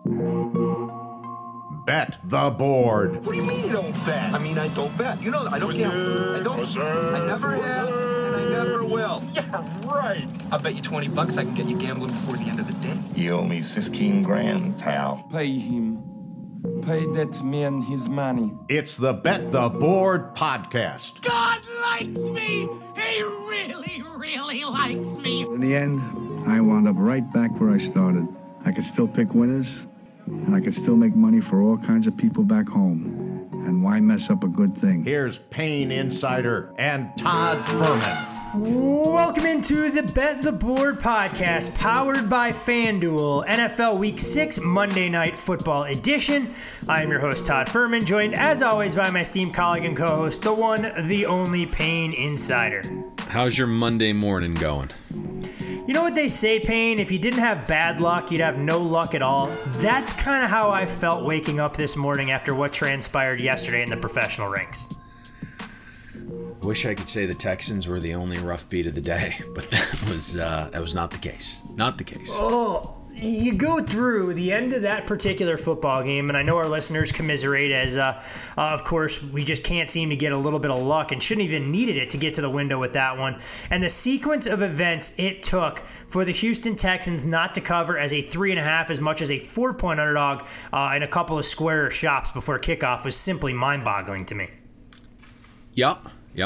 Bet the board. What do you mean you don't bet? I mean, I don't bet. You know, I don't gamble. I don't. I never have, and I never will. Yeah, right. I'll bet you $20 I can get you gambling before the end of the day. You owe me 15 grand, pal. Pay him. Pay that man his money. It's the Bet the Board podcast. God likes me. He really, really likes me. In the end, I wound up right back where I started. I could still pick winners, and I could still make money for all kinds of people back home. And why mess up a good thing? Here's Payne Insider and Todd Furman. Welcome into the Bet the Board podcast, powered by FanDuel, NFL Week 6 Monday Night Football edition. I am your host, Todd Furman, joined as always by my esteemed colleague and co-host, the one, the only Payne Insider. How's your Monday morning going? You know what they say, Payne? If you didn't have bad luck, you'd have no luck at all. That's kind of how I felt waking up this morning after what transpired yesterday in the professional ranks. Wish I could say the Texans were the only rough beat of the day, but that was not the case. Not the case. Oh, you go through the end of that particular football game, and I know our listeners commiserate as, of course, we just can't seem to get a little bit of luck and shouldn't even needed it to get to the window with that one. And the sequence of events it took for the Houston Texans not to cover as a 3.5 as much as a 4-point underdog in a couple of square shops before kickoff was simply mind-boggling to me. Yeah.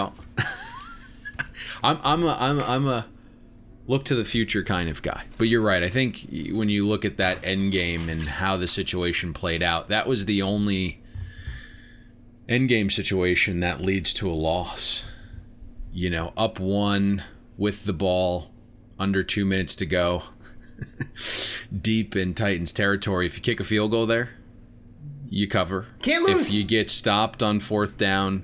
I'm a look to the future kind of guy. But you're right. I think when you look at that end game and how the situation played out, that was the only end game situation that leads to a loss. You know, up one with the ball, under 2 minutes to go, deep in Titans territory. If you kick a field goal there, you cover. Can't lose. If you get stopped on fourth down,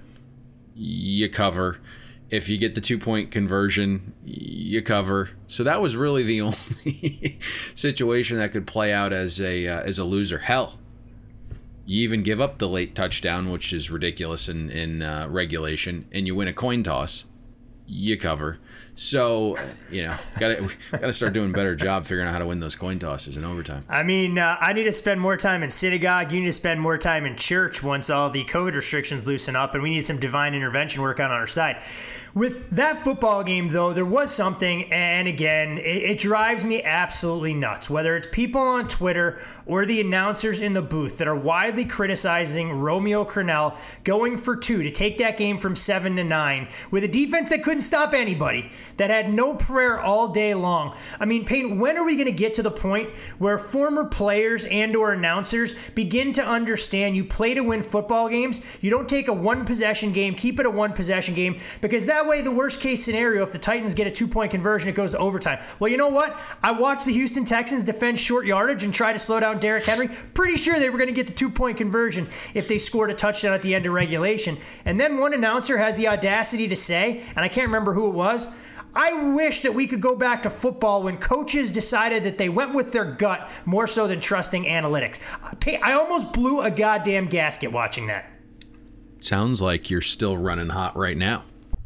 you cover. If you get the 2-point conversion, you cover. So that was really the only situation that could play out as a loser. Hell, you even give up the late touchdown, which is ridiculous in regulation, and you win a coin toss, you cover. So, you know, gotta start doing a better job figuring out how to win those coin tosses in overtime. I mean, I need to spend more time in synagogue. You need to spend more time in church once all the COVID restrictions loosen up, and we need some divine intervention work on our side. With that football game, though, there was something, and again, it drives me absolutely nuts. Whether it's people on Twitter or the announcers in the booth that are widely criticizing Romeo Crennel going for 2 to take that game from 7-9 with a defense that couldn't stop anybody, that had no prayer all day long. I mean, Payne, when are we going to get to the point where former players and or announcers begin to understand you play to win football games? You don't take a one-possession game, keep it a one-possession game, because that way, the worst-case scenario, if the Titans get a 2-point conversion, it goes to overtime. Well, you know what? I watched the Houston Texans defend short yardage and try to slow down Derrick Henry. Pretty sure they were going to get the 2-point conversion if they scored a touchdown at the end of regulation. And then one announcer has the audacity to say, and I can't remember who it was, I wish that we could go back to football when coaches decided that they went with their gut more so than trusting analytics. I almost blew a goddamn gasket watching that. Sounds like you're still running hot right now.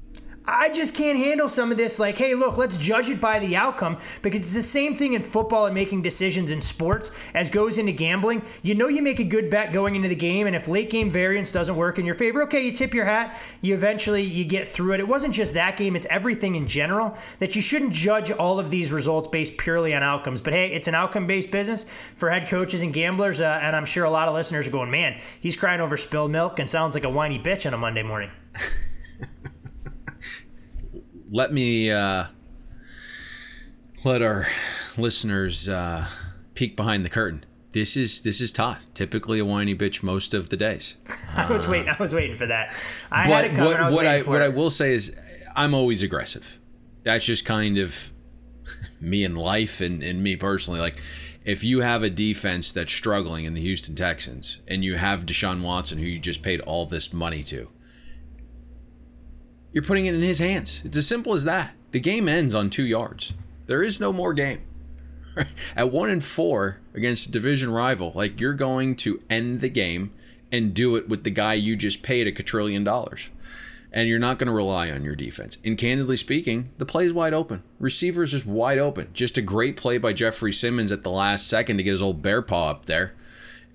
I just can't handle some of this. Like, hey, look, let's judge it by the outcome, because it's the same thing in football and making decisions in sports as goes into gambling. You know, you make a good bet going into the game, and if late game variance doesn't work in your favor, okay, you tip your hat. You get through it. It wasn't just that game. It's everything in general, that you shouldn't judge all of these results based purely on outcomes. But hey, it's an outcome-based business for head coaches and gamblers, and I'm sure a lot of listeners are going, man, he's crying over spilled milk and sounds like a whiny bitch on a Monday morning. Let me let our listeners peek behind the curtain. This is Todd, typically a whiny bitch most of the days. I was waiting for that. What I will say is I'm always aggressive. That's just kind of me in life and me personally. Like, if you have a defense that's struggling in the Houston Texans and you have Deshaun Watson, who you just paid all this money to, you're putting it in his hands. It's as simple as that. The game ends on 2 yards. There is no more game. At 1-4 against a division rival, like, you're going to end the game and do it with the guy you just paid $1 quadrillion. And you're not going to rely on your defense. And candidly speaking, the play's wide open. Receivers is wide open. Just a great play by Jeffrey Simmons at the last second to get his old bear paw up there.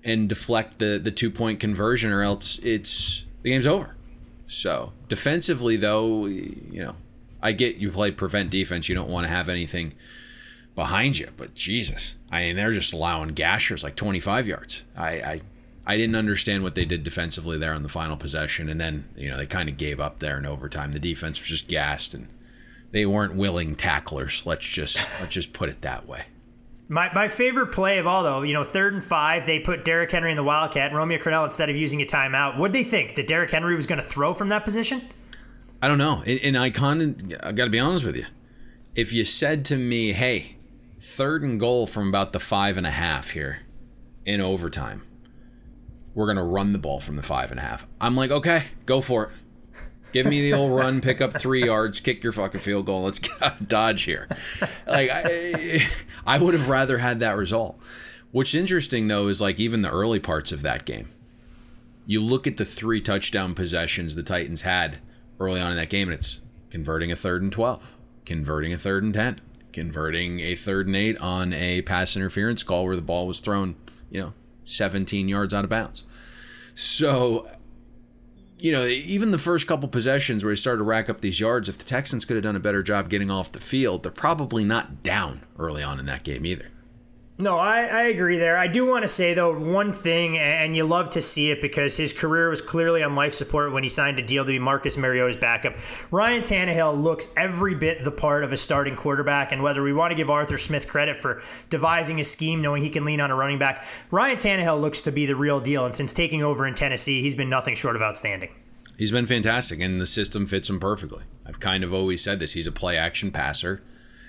and deflect the 2-point conversion, or else the game's over. So defensively, though, I get you play prevent defense. You don't want to have anything behind you, but Jesus, they're just allowing gashers like 25 yards. I didn't understand what they did defensively there on the final possession, and then they kind of gave up there in overtime. The defense was just gassed, and they weren't willing tacklers. Let's just put it that way. My favorite play of all, though, 3rd and 5, they put Derrick Henry in the Wildcat, and Romeo Crennel, instead of using a timeout, what'd they think? That Derrick Henry was going to throw from that position? I don't know. And I got to be honest with you. If you said to me, hey, 3rd and goal from about the 5.5 here in overtime, we're going to run the ball from the 5.5. I'm like, okay, go for it. Give me the old run, pick up 3 yards, kick your fucking field goal. Let's get out of Dodge here. Like, I would have rather had that result. What's interesting, though, is like even the early parts of that game. You look at the 3 touchdown possessions the Titans had early on in that game, and it's converting a 3rd and 12, converting a 3rd and 10, converting a 3rd and 8 on a pass interference call where the ball was thrown, 17 yards out of bounds. So, even the first couple possessions where he started to rack up these yards, if the Texans could have done a better job getting off the field, they're probably not down early on in that game either. No, I agree there. I do want to say, though, one thing, and you love to see it because his career was clearly on life support when he signed a deal to be Marcus Mariota's backup. Ryan Tannehill looks every bit the part of a starting quarterback, and whether we want to give Arthur Smith credit for devising a scheme knowing he can lean on a running back, Ryan Tannehill looks to be the real deal, and since taking over in Tennessee, he's been nothing short of outstanding. He's been fantastic, and the system fits him perfectly. I've kind of always said this. He's a play-action passer.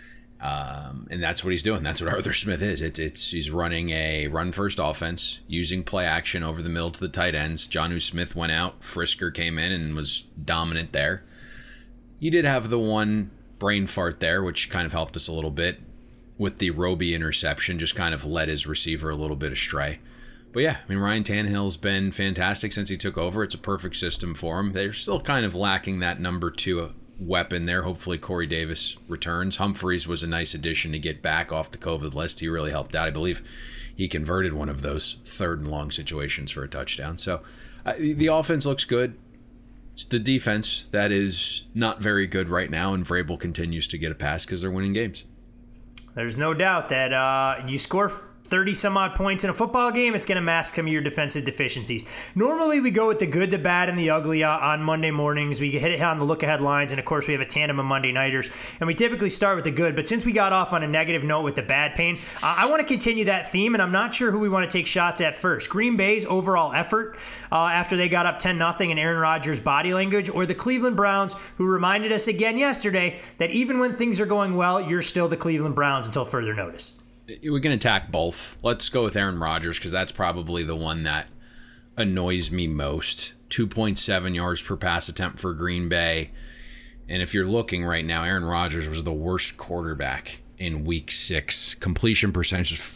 And that's what he's doing. That's what Arthur Smith is. He's running a run-first offense, using play action over the middle to the tight ends. Jonnu Smith went out. Frisker came in and was dominant there. You did have the one brain fart there, which kind of helped us a little bit with the Roby interception, just kind of led his receiver a little bit astray. But yeah, Ryan Tannehill's been fantastic since he took over. It's a perfect system for him. They're still kind of lacking that number 2 weapon there. Hopefully Corey Davis returns. Humphreys was a nice addition to get back off the COVID list. He really helped out. I believe he converted one of those 3rd and long situations for a touchdown. So the offense looks good. It's the defense that is not very good right now, and Vrabel continues to get a pass because they're winning games. There's no doubt that you score 30 some odd points in a football game, it's going to mask some of your defensive deficiencies. Normally we go with the good, the bad, and the ugly on Monday mornings. We hit it on the look-ahead lines, and of course we have a tandem of Monday nighters, and we typically start with the good, but since we got off on a negative note with the bad pain, I want to continue that theme, and I'm not sure who we want to take shots at first. Green Bay's overall effort after they got up 10-0 in Aaron Rodgers' body language, or the Cleveland Browns, who reminded us again yesterday that even when things are going well, you're still the Cleveland Browns until further notice. We can attack both. Let's go with Aaron Rodgers because that's probably the one that annoys me most. 2.7 yards per pass attempt for Green Bay. And if you're looking right now, Aaron Rodgers was the worst quarterback in Week 6. Completion percentage is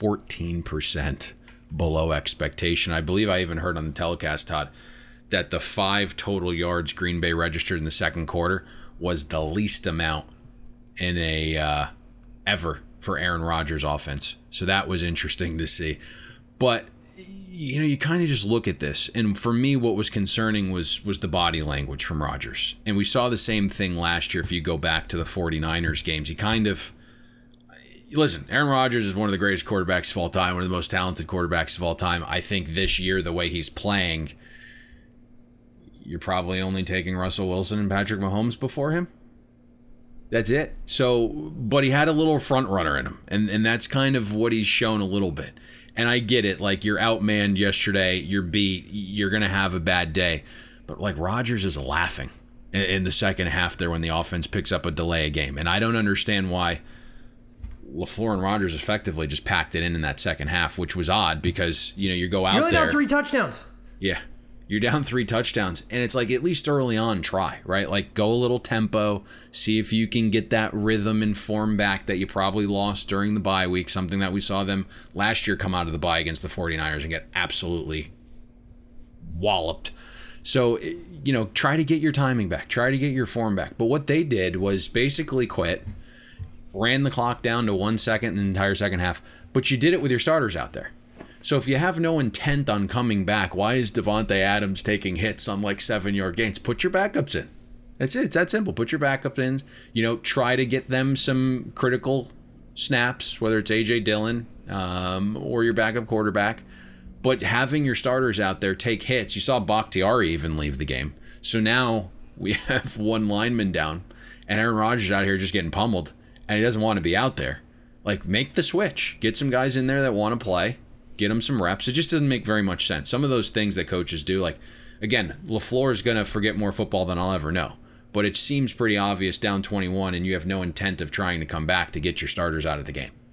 14% below expectation. I believe I even heard on the telecast, Todd, that the 5 total yards Green Bay registered in the second quarter was the least amount in a ever for Aaron Rodgers' offense. So that was interesting to see. But, you kind of just look at this. And for me, what was concerning was the body language from Rodgers. And we saw the same thing last year if you go back to the 49ers games. He kind of... Listen, Aaron Rodgers is one of the greatest quarterbacks of all time, one of the most talented quarterbacks of all time. I think this year, the way he's playing, you're probably only taking Russell Wilson and Patrick Mahomes before him. That's it. So, but he had a little front runner in him, and that's kind of what he's shown a little bit. And I get it. Like, you're outmanned yesterday, you're beat, you're going to have a bad day. But, Rodgers is laughing in the second half there when the offense picks up a delay of game. And I don't understand why LaFleur and Rodgers effectively just packed it in that second half, which was odd because, you go out there. You're only down 3 touchdowns. Yeah. You're down 3 touchdowns, and it's at least early on, try, right? Go a little tempo, see if you can get that rhythm and form back that you probably lost during the bye week, something that we saw them last year come out of the bye against the 49ers and get absolutely walloped. So, try to get your timing back, try to get your form back. But what they did was basically quit, ran the clock down to 1 second in the entire second half, but you did it with your starters out there. So if you have no intent on coming back, why is Davante Adams taking hits on like 7-yard gains? Put your backups in. That's it. It's that simple. Put your backup in. Try to get them some critical snaps, whether it's A.J. Dillon or your backup quarterback. But having your starters out there take hits. You saw Bakhtiari even leave the game. So now we have one lineman down, and Aaron Rodgers out here just getting pummeled, and he doesn't want to be out there. Like, make the switch. Get some guys in there that want to play. Get them some reps. It just doesn't make very much sense. Some of those things that coaches do, like, again, LaFleur is going to forget more football than I'll ever know. But it seems pretty obvious down 21, and you have no intent of trying to come back to get your starters out of the game.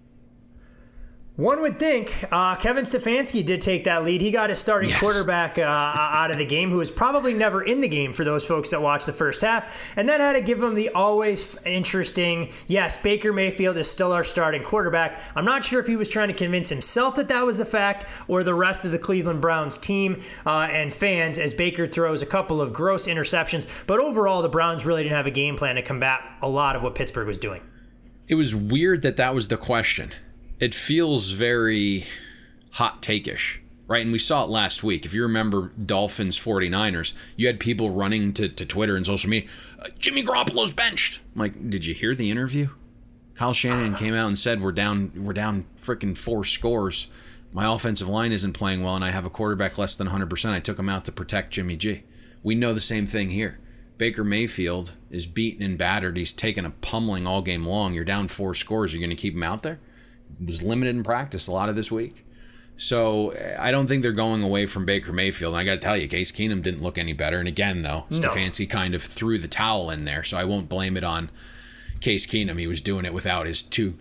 One would think Kevin Stefanski did take that lead. He got his starting quarterback out of the game, who was probably never in the game for those folks that watched the first half, and then had to give him the always interesting, yes, Baker Mayfield is still our starting quarterback. I'm not sure if he was trying to convince himself that was the fact or the rest of the Cleveland Browns team and fans, as Baker throws a couple of gross interceptions. But overall, the Browns really didn't have a game plan to combat a lot of what Pittsburgh was doing. It was weird that was the question. It feels very hot take-ish, right? And we saw it last week. If you remember Dolphins 49ers, you had people running to Twitter and social media, Jimmy Garoppolo's benched. I'm like, did you hear the interview? Kyle Shanahan came out and said, we're down freaking 4 scores. My offensive line isn't playing well, and I have a quarterback less than 100%. I took him out to protect Jimmy G. We know the same thing here. Baker Mayfield is beaten and battered. He's taken a pummeling all game long. You're down 4 scores. You're going to keep him out there? Was limited in practice a lot of this week. So I don't think they're going away from Baker Mayfield. And I got to tell you, Case Keenum didn't look any better. And again, though, Stefanski kind of threw the towel in there. So I won't blame it on Case Keenum. He was doing it without his two,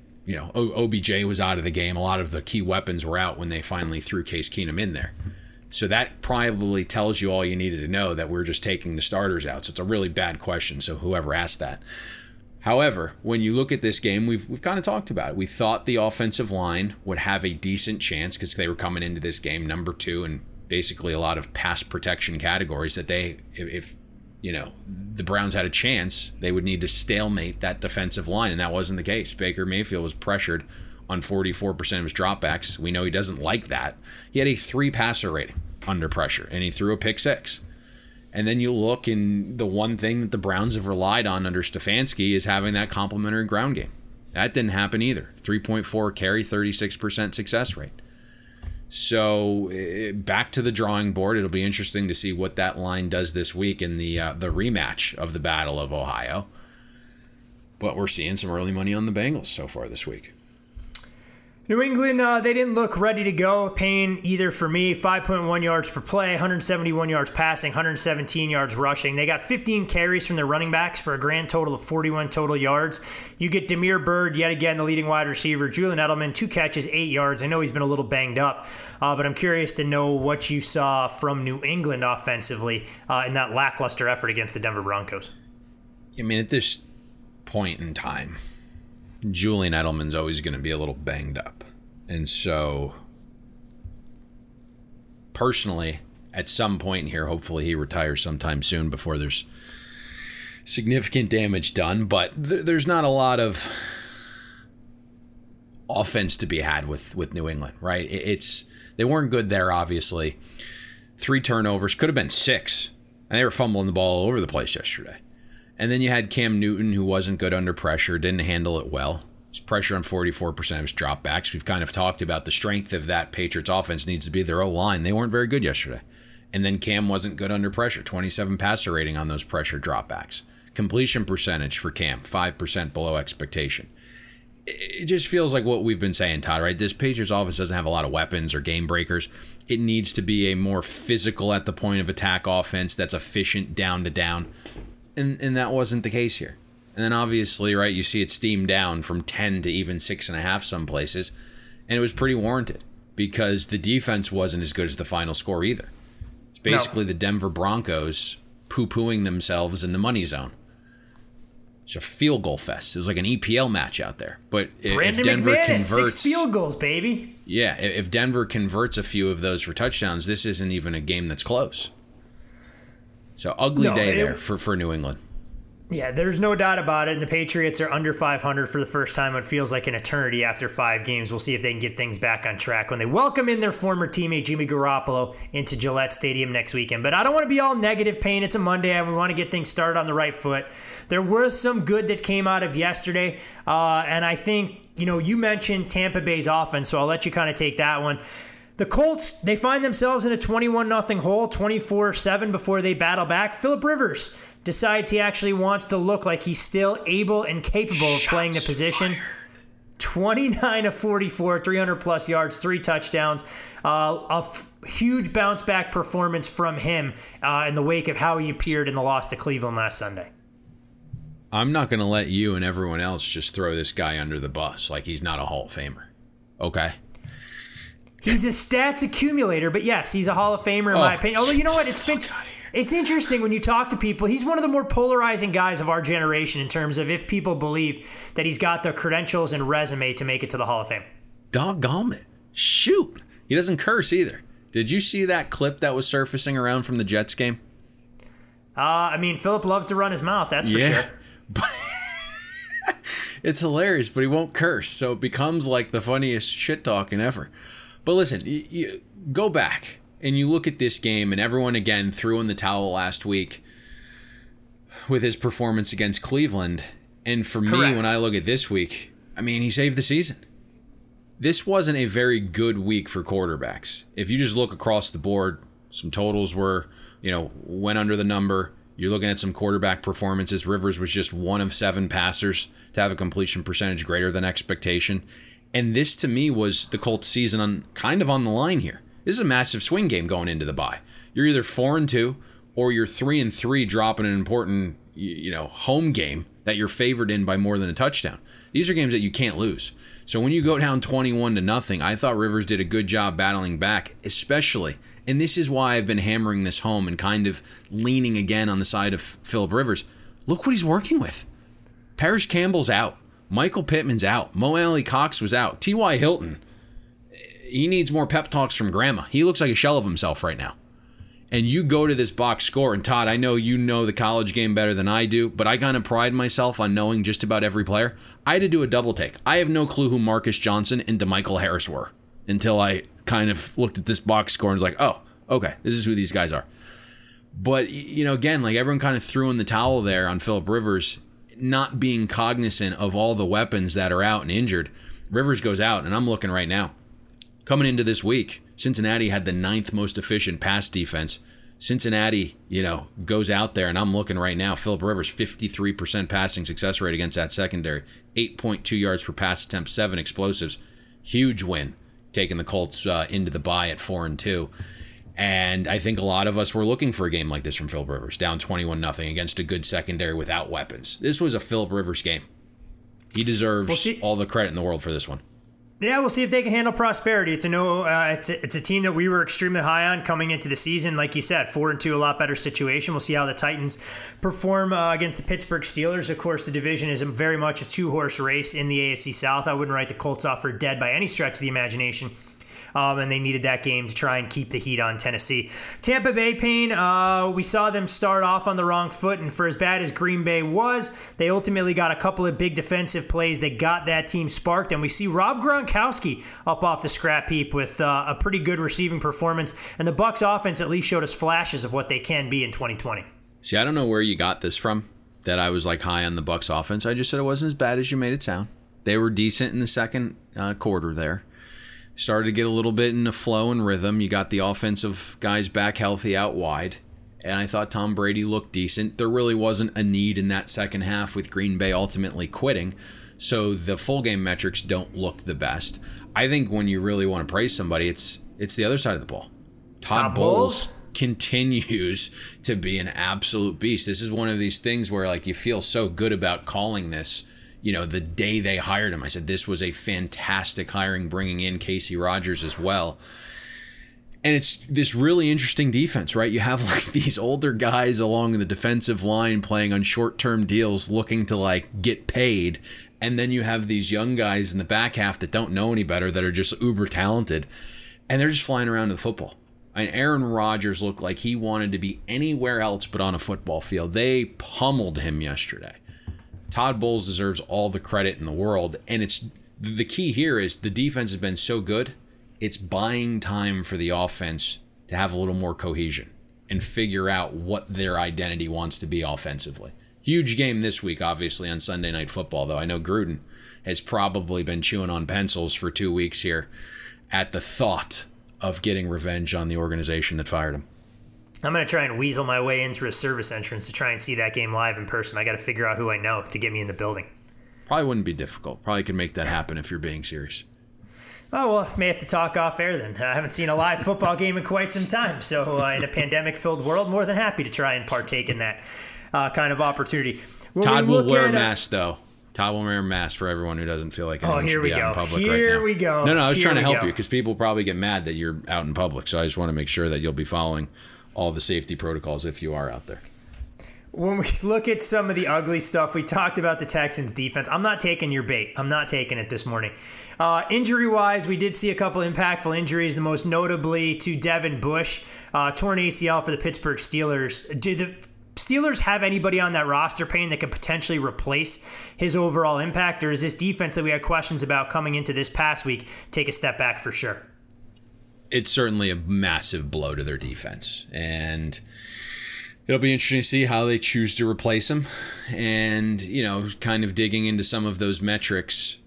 OBJ was out of the game. A lot of the key weapons were out when they finally threw Case Keenum in there. So that probably tells you all you needed to know, that we're just taking the starters out. So it's a really bad question. So whoever asked that. However, when you look at this game, we've kind of talked about it. We thought the offensive line would have a decent chance because they were coming into this game number 2 and basically a lot of pass protection categories, that if the Browns had a chance, they would need to stalemate that defensive line, and that wasn't the case. Baker Mayfield was pressured on 44% of his dropbacks. We know he doesn't like that. He had a 3 passer rating under pressure, and he threw a pick 6. And then you look, and the one thing that the Browns have relied on under Stefanski is having that complementary ground game. That didn't happen either. 3.4 carry, 36% success rate. So back to the drawing board. It'll be interesting to see what that line does this week in the rematch of the Battle of Ohio. But we're seeing some early money on the Bengals so far this week. New England, they didn't look ready to go. Pain either for me. 5.1 yards per play, 171 yards passing, 117 yards rushing. They got 15 carries from their running backs for a grand total of 41 total yards. You get Damiere Byrd, yet again, the leading wide receiver. Julian Edelman, 2 catches, 8 yards. I know he's been a little banged up, but I'm curious to know what you saw from New England offensively in that lackluster effort against the Denver Broncos. I mean, at this point in time, Julian Edelman's always going to be a little banged up. And so, personally, at some point here, hopefully he retires sometime soon before there's significant damage done. But there's not a lot of offense to be had with New England, right? They weren't good there, obviously. 3 turnovers, could have been 6. And they were fumbling the ball all over the place yesterday. And then you had Cam Newton, who wasn't good under pressure, didn't handle it well. His pressure on 44% of his dropbacks. We've kind of talked about the strength of that Patriots offense needs to be their O-line. They weren't very good yesterday. And then Cam wasn't good under pressure. 27 passer rating on those pressure dropbacks. Completion percentage for Cam, 5% below expectation. It just feels like what we've been saying, Todd, right? This Patriots offense doesn't have a lot of weapons or game breakers. It needs to be a more physical at the point of attack offense that's efficient down to down. And that wasn't the case here. And then obviously, right, you see it steam down from 10 to even 6.5 some places. And it was pretty warranted because the defense wasn't as good as the final score either. It's basically the Denver Broncos poo-pooing themselves in the money zone. It's a field goal fest. It was like an EPL match out there. But if Denver converts 6 field goals, baby. Yeah, if Denver converts a few of those for touchdowns, this isn't even a game that's close. So ugly day there for New England. Yeah, there's no doubt about it. And the Patriots are under 500 for the first time. It feels like an eternity after 5 games. We'll see if they can get things back on track when they welcome in their former teammate Jimmy Garoppolo into Gillette Stadium next weekend. But I don't want to be all negative, Payne. It's a Monday, and we want to get things started on the right foot. There was some good that came out of yesterday, and I think, you mentioned Tampa Bay's offense, so I'll let you kind of take that one. The Colts, they find themselves in a 21-0 hole, 24-7 before they battle back. Phillip Rivers decides he actually wants to look like he's still able and capable of playing the position. 29 of 44, 300-plus yards, 3 touchdowns. Huge bounce-back performance from him in the wake of how he appeared in the loss to Cleveland last Sunday. I'm not going to let you and everyone else just throw this guy under the bus like he's not a Hall of Famer. Okay? He's a stats accumulator, but yes, he's a Hall of Famer in my opinion. Although, you know what? It's interesting when you talk to people. He's one of the more polarizing guys of our generation in terms of if people believe that he's got the credentials and resume to make it to the Hall of Fame. Doggone it. Shoot. He doesn't curse either. Did you see that clip that was surfacing around from the Jets game? Phillip loves to run his mouth, that's for sure. But it's hilarious, but he won't curse, so it becomes like the funniest shit talking ever. But listen, you go back and you look at this game, and everyone again threw in the towel last week with his performance against Cleveland. And for me, when I look at this week, he saved the season. This wasn't a very good week for quarterbacks. If you just look across the board, some totals were, went under the number. You're looking at some quarterback performances. Rivers was just 1 of 7 passers to have a completion percentage greater than expectation. And this, to me, was the Colts season kind of on the line here. This is a massive swing game going into the bye. You're either 4-2 or you're 3-3 dropping an important, home game that you're favored in by more than a touchdown. These are games that you can't lose. So when you go down 21-0, I thought Rivers did a good job battling back, especially, and this is why I've been hammering this home and kind of leaning again on the side of Phillip Rivers. Look what he's working with. Parrish Campbell's out. Michael Pittman's out. Mo Alley-Cox was out. T.Y. Hilton, he needs more pep talks from grandma. He looks like a shell of himself right now. And you go to this box score, and Todd, I know you know the college game better than I do, but I kind of pride myself on knowing just about every player. I had to do a double take. I have no clue who Marcus Johnson and DeMichael Harris were until I kind of looked at this box score and was like, oh, okay, this is who these guys are. But, again, like everyone kind of threw in the towel there on Phillip Rivers, not being cognizant of all the weapons that are out and injured. Rivers goes out, and I'm looking right now. Coming into this week, Cincinnati had the 9th most efficient pass defense. Cincinnati, goes out there, and I'm looking right now. Phillip Rivers, 53% passing success rate against that secondary. 8.2 yards per pass attempt, 7 explosives. Huge win, taking the Colts into the bye at 4-2. And I think a lot of us were looking for a game like this from Phillip Rivers, down 21-0 against a good secondary without weapons. This was a Phillip Rivers game. He deserves all the credit in the world for this one. Yeah, we'll see if they can handle prosperity. It's a team that we were extremely high on coming into the season. Like you said, 4-2, a lot better situation. We'll see how the Titans perform against the Pittsburgh Steelers. Of course, the division is very much a 2-horse race in the AFC South. I wouldn't write the Colts off for dead by any stretch of the imagination. And they needed that game to try and keep the heat on Tennessee. Tampa Bay, Payne, we saw them start off on the wrong foot, and for as bad as Green Bay was, they ultimately got a couple of big defensive plays that got that team sparked, and we see Rob Gronkowski up off the scrap heap with a pretty good receiving performance, and the Bucs offense at least showed us flashes of what they can be in 2020. See, I don't know where you got this from, that I was like high on the Bucs offense. I just said it wasn't as bad as you made it sound. They were decent in the second quarter there. Started to get a little bit in a flow and rhythm. You got the offensive guys back healthy out wide. And I thought Tom Brady looked decent. There really wasn't a need in that second half with Green Bay ultimately quitting. So the full game metrics don't look the best. I think when you really want to praise somebody, it's the other side of the ball. Todd Bowles continues to be an absolute beast. This is one of these things where like you feel so good about calling this. The day they hired him, I said this was a fantastic hiring, bringing in Casey Rogers as well. And it's this really interesting defense, right? You have like these older guys along the defensive line playing on short-term deals looking to like get paid. And then you have these young guys in the back half that don't know any better, that are just uber talented. And they're just flying around to the football. And Aaron Rodgers looked like he wanted to be anywhere else but on a football field. They pummeled him yesterday. Todd Bowles deserves all the credit in the world. And it's the key here is the defense has been so good, it's buying time for the offense to have a little more cohesion and figure out what their identity wants to be offensively. Huge game this week, obviously, on Sunday Night Football, though. I know Gruden has probably been chewing on pencils for 2 weeks here at the thought of getting revenge on the organization that fired him. I'm going to try and weasel my way in through a service entrance to try and see that game live in person. I got to figure out who I know to get me in the building. Probably wouldn't be difficult. Probably could make that happen if you're being serious. Oh, well, may have to talk off air then. I haven't seen a live football game in quite some time. So in a pandemic-filled world, more than happy to try and partake in that kind of opportunity. Todd will wear a mask, though. Todd will wear a mask for everyone who doesn't feel like anyone should be out in public right now. Here we go. No, I was trying to help you because people probably get mad that you're out in public. So I just want to make sure that you'll be following all the safety protocols if you are out there. When we look at some of the ugly stuff, we talked about the Texans defense. I'm not taking your bait. I'm not taking it this morning. Injury-wise, we did see a couple impactful injuries, the most notably to Devin Bush, torn ACL for the Pittsburgh Steelers. Do the Steelers have anybody on that roster, Payne, that could potentially replace his overall impact, or is this defense that we had questions about coming into this past week take a step back for sure? It's certainly a massive blow to their defense, and it'll be interesting to see how they choose to replace him. And, kind of digging into some of those metrics,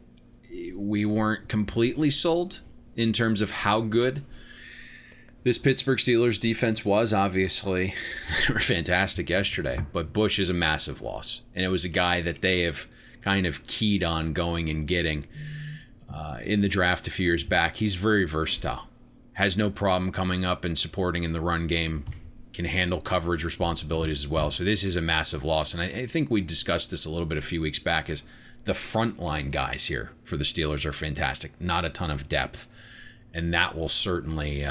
we weren't completely sold in terms of how good this Pittsburgh Steelers defense was. Obviously, they were fantastic yesterday, but Bush is a massive loss. And it was a guy that they have kind of keyed on going and getting in the draft a few years back. He's very versatile, has no problem coming up and supporting in the run game, can handle coverage responsibilities as well. So this is a massive loss. And I think we discussed this a little bit a few weeks back, is the frontline guys here for the Steelers are fantastic. Not a ton of depth. And that will certainly...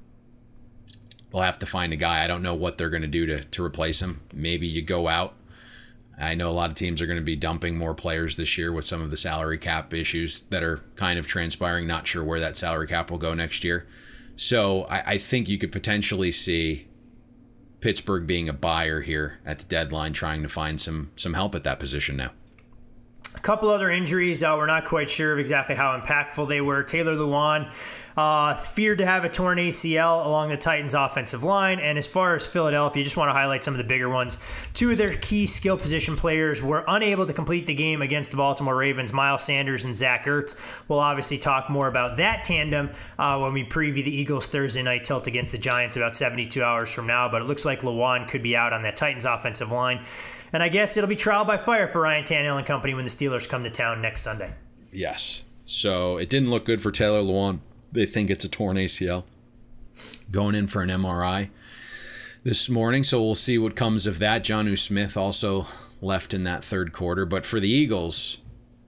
they'll have to find a guy. I don't know what they're going to do to replace him. Maybe you go out. I know a lot of teams are going to be dumping more players this year with some of the salary cap issues that are kind of transpiring. Not sure where that salary cap will go next year. So I think you could potentially see Pittsburgh being a buyer here at the deadline, trying to find some help at that position now. A couple other injuries, we're not quite sure of exactly how impactful they were. Taylor Lewan feared to have a torn ACL along the Titans' offensive line. And as far as Philadelphia, just want to highlight some of the bigger ones. Two of their key skill position players were unable to complete the game against the Baltimore Ravens, Miles Sanders and Zach Ertz. We'll obviously talk more about that tandem when we preview the Eagles' Thursday night tilt against the Giants about 72 hours from now. But it looks like Lewan could be out on that Titans' offensive line. And I guess it'll be trial by fire for Ryan Tannehill and company when the Steelers come to town next Sunday. Yes. So it didn't look good for Taylor Lewan. They think it's a torn ACL. Going in for an MRI this morning, so we'll see what comes of that. Jonnu Smith also left in that third quarter. But for the Eagles,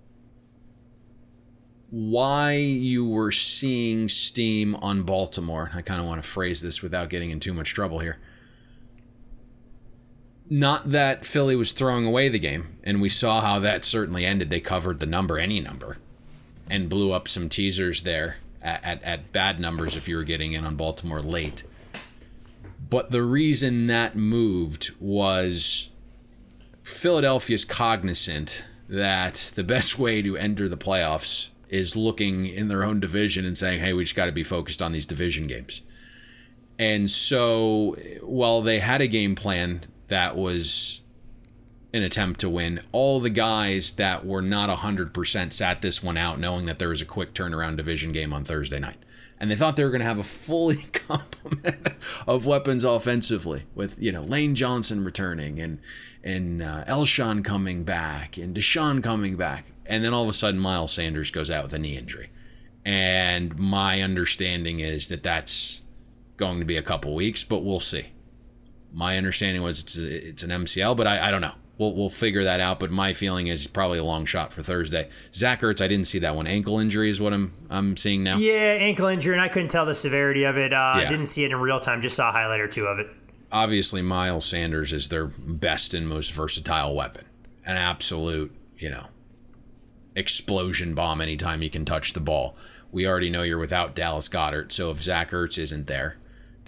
why you were seeing steam on Baltimore, I kind of want to phrase this without getting in too much trouble here. Not that Philly was throwing away the game, and we saw how that certainly ended. They covered the number, any number, and blew up some teasers there at bad numbers if you were getting in on Baltimore late. But the reason that moved was Philadelphia's cognizant that the best way to enter the playoffs is looking in their own division and saying, hey, we just got to be focused on these division games. And so while they had a game plan that was an attempt to win, all the guys that were not 100% sat this one out knowing that there was a quick turnaround division game on Thursday night. And they thought they were going to have a fully complement of weapons offensively with, Lane Johnson returning and Elshon coming back and Deshaun coming back. And then all of a sudden Miles Sanders goes out with a knee injury. And my understanding is that that's going to be a couple weeks, but we'll see. My understanding was it's an MCL, but I don't know. We'll figure that out, but my feeling is probably a long shot for Thursday. Zach Ertz, I didn't see that one. Ankle injury is what I'm seeing now. Yeah, ankle injury, and I couldn't tell the severity of it. Didn't see it in real time, just saw a highlight or two of it. Obviously, Miles Sanders is their best and most versatile weapon. An absolute, explosion bomb anytime you can touch the ball. We already know you're without Dallas Goedert, so if Zach Ertz isn't there,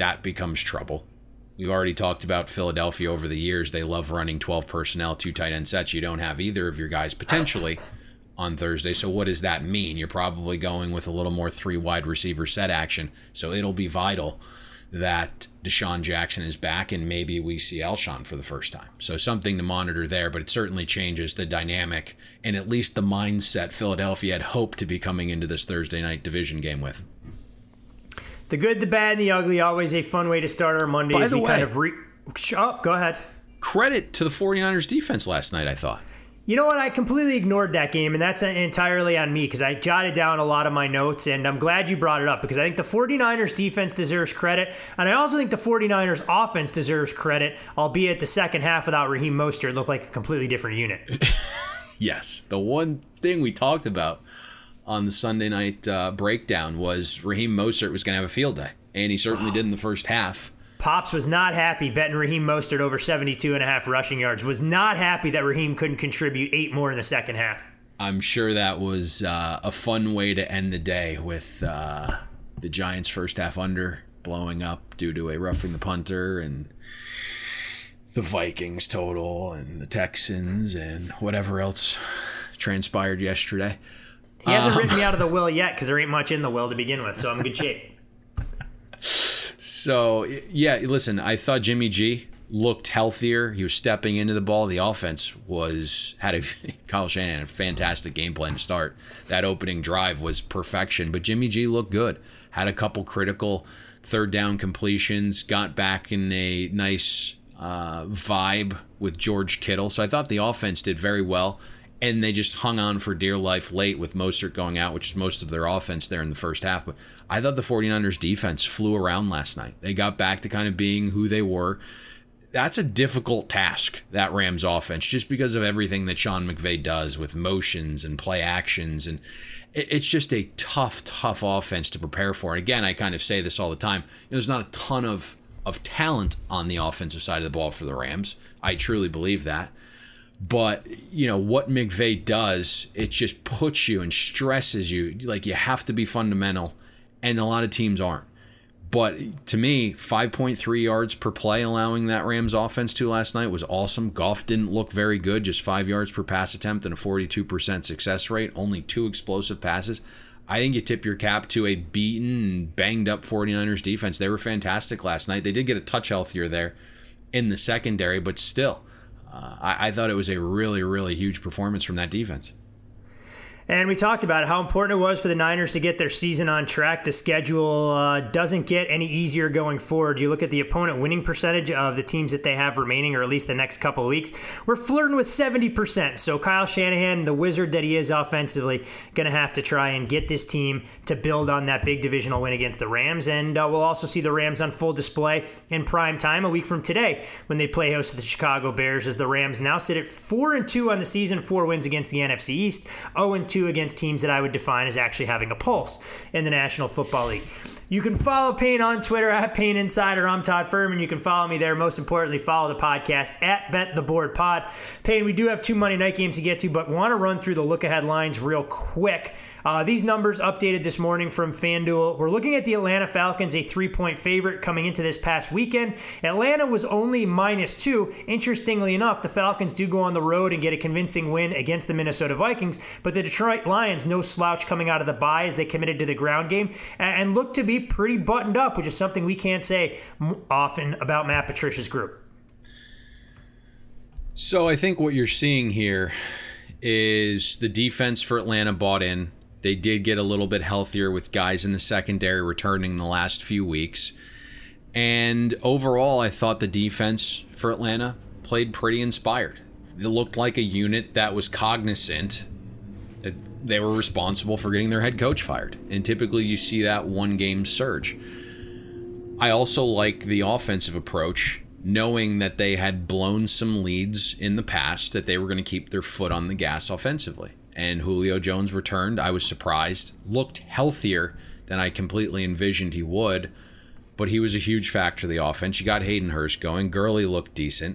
that becomes trouble. We've already talked about Philadelphia over the years. They love running 12 personnel, 2 tight end sets. You don't have either of your guys potentially on Thursday. So what does that mean? You're probably going with a little more 3 wide receiver set action. So it'll be vital that Deshaun Jackson is back and maybe we see Alshon for the first time. So something to monitor there, but it certainly changes the dynamic and at least the mindset Philadelphia had hoped to be coming into this Thursday night division game with. The good, the bad, and the ugly, always a fun way to start our Monday. By the way, go ahead. Credit to the 49ers defense last night, I thought. You know what? I completely ignored that game, and that's entirely on me because I jotted down a lot of my notes, and I'm glad you brought it up because I think the 49ers defense deserves credit, and I also think the 49ers offense deserves credit, albeit the second half without Raheem Mostert looked like a completely different unit. Yes. The one thing we talked about on the Sunday night breakdown was Raheem Mostert was going to have a field day, and he certainly did in the first half. Pops was not happy betting Raheem Mostert over 72.5 rushing yards, was not happy that Raheem couldn't contribute 8 more in the second half. I'm sure that was a fun way to end the day with the Giants' first half under blowing up due to a roughing the punter and the Vikings total and the Texans and whatever else transpired yesterday. He hasn't written me out of the will yet because there ain't much in the will to begin with, so I'm in good shape. So, yeah, listen, I thought Jimmy G looked healthier. He was stepping into the ball. The offense Kyle Shanahan had a fantastic game plan to start. That opening drive was perfection, but Jimmy G looked good. Had a couple critical third down completions, got back in a nice vibe with George Kittle. So I thought the offense did very well. And they just hung on for dear life late with Mostert going out, which is most of their offense there in the first half. But I thought the 49ers defense flew around last night. They got back to kind of being who they were. That's a difficult task, that Rams offense, just because of everything that Sean McVay does with motions and play actions. And it's just a tough offense to prepare for. And again, I kind of say this all the time. There's not a ton of talent on the offensive side of the ball for the Rams. I truly believe that. But, what McVay does, it just puts you and stresses you. Like, you have to be fundamental, and a lot of teams aren't. But to me, 5.3 yards per play allowing that Rams offense to last night was awesome. Goff didn't look very good, just 5 yards per pass attempt and a 42% success rate, only 2 explosive passes. I think you tip your cap to a beaten and banged up 49ers defense. They were fantastic last night. They did get a touch healthier there in the secondary, but still. I thought it was a really, really huge performance from that defense. And we talked about how important it was for the Niners to get their season on track. The schedule doesn't get any easier going forward. You look at the opponent winning percentage of the teams that they have remaining, or at least the next couple of weeks. We're flirting with 70%. So Kyle Shanahan, the wizard that he is offensively, going to have to try and get this team to build on that big divisional win against the Rams. And we'll also see the Rams on full display in prime time a week from today when they play host to the Chicago Bears, as the Rams now sit at 4-2 on the season, 4 wins against the NFC East, 0-2 against teams that I would define as actually having a pulse in the National Football League. You can follow Payne on Twitter at Payne Insider. I'm Todd Furman. You can follow me there. Most importantly, follow the podcast at Bet the Board Pod. Payne, we do have 2 Monday night games to get to, but want to run through the look-ahead lines real quick. These numbers updated this morning from FanDuel. We're looking at the Atlanta Falcons, a 3-point favorite coming into this past weekend. Atlanta was only -2. Interestingly enough, the Falcons do go on the road and get a convincing win against the Minnesota Vikings, but the Detroit Lions, no slouch coming out of the bye as they committed to the ground game and look to be pretty buttoned up, which is something we can't say often about Matt Patricia's group. So I think what you're seeing here is the defense for Atlanta bought in. They did get a little bit healthier with guys in the secondary returning the last few weeks. And overall, I thought the defense for Atlanta played pretty inspired. It looked like a unit that was cognizant that they were responsible for getting their head coach fired. And typically you see that one-game surge. I also like the offensive approach, knowing that they had blown some leads in the past, that they were going to keep their foot on the gas offensively. And Julio Jones returned. I was surprised. Looked healthier than I completely envisioned he would, but he was a huge factor to the offense. You got Hayden Hurst going. Gurley looked decent.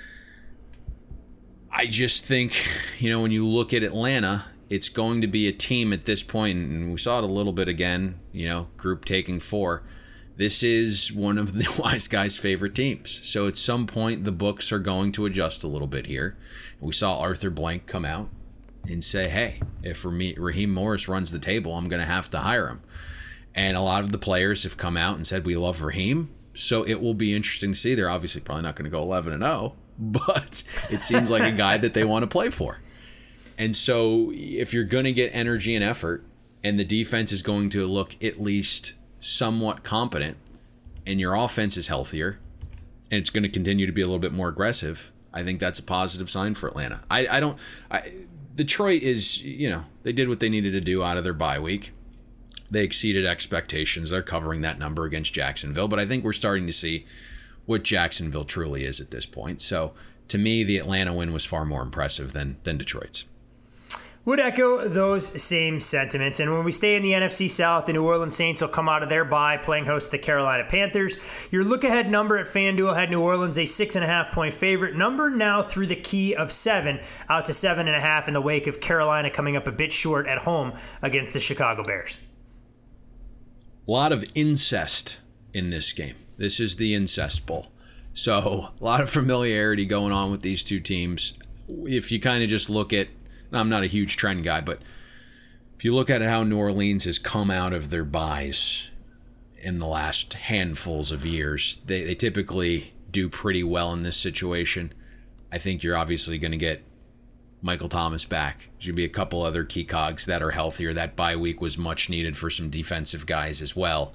I just think, when you look at Atlanta, it's going to be a team at this point, and we saw it a little bit again, group taking 4, this is one of the wise guys' favorite teams. So at some point, the books are going to adjust a little bit here. We saw Arthur Blank come out and say, hey, if Raheem Morris runs the table, I'm going to have to hire him. And a lot of the players have come out and said, we love Raheem. So it will be interesting to see. They're obviously probably not going to go 11-0, but it seems like a guy that they want to play for. And so if you're going to get energy and effort, and the defense is going to look at least somewhat competent, and your offense is healthier, and it's going to continue to be a little bit more aggressive, I think that's a positive sign for Atlanta. Detroit is, they did what they needed to do out of their bye week. They exceeded expectations. They're covering that number against Jacksonville, but I think we're starting to see what Jacksonville truly is at this point. So to me, the Atlanta win was far more impressive than Detroit's. Would echo those same sentiments. And when we stay in the NFC South, the New Orleans Saints will come out of their bye playing host to the Carolina Panthers. Your look-ahead number at FanDuel had New Orleans a 6.5-point favorite. Number now through the key of 7, out to 7.5 in the wake of Carolina coming up a bit short at home against the Chicago Bears. A lot of incest in this game. This is the incest bowl. So a lot of familiarity going on with these two teams. If you kind of just look at, I'm not a huge trend guy, but if you look at how New Orleans has come out of their byes in the last handfuls of years, they typically do pretty well in this situation. I think you're obviously going to get Michael Thomas back. There's going to be a couple other key cogs that are healthier. That bye week was much needed for some defensive guys as well.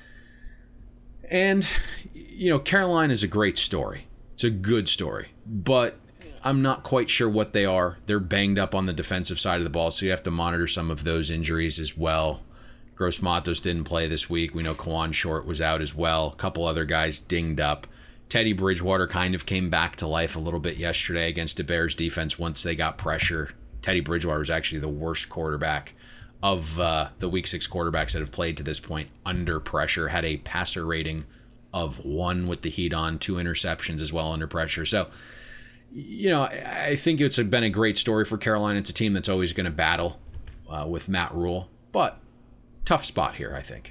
And, Carolina is a great story. It's a good story. But I'm not quite sure what they are. They're banged up on the defensive side of the ball, so you have to monitor some of those injuries as well. Gross Matos didn't play this week. We know Kawan Short was out as well. A couple other guys dinged up. Teddy Bridgewater kind of came back to life a little bit yesterday against the Bears defense once they got pressure. Teddy Bridgewater was actually the worst quarterback of the Week 6 quarterbacks that have played to this point under pressure. Had a passer rating of 1 with the heat on, 2 interceptions as well under pressure. So, I think it's been a great story for Carolina. It's a team that's always going to battle with Matt Rule, but tough spot here, I think.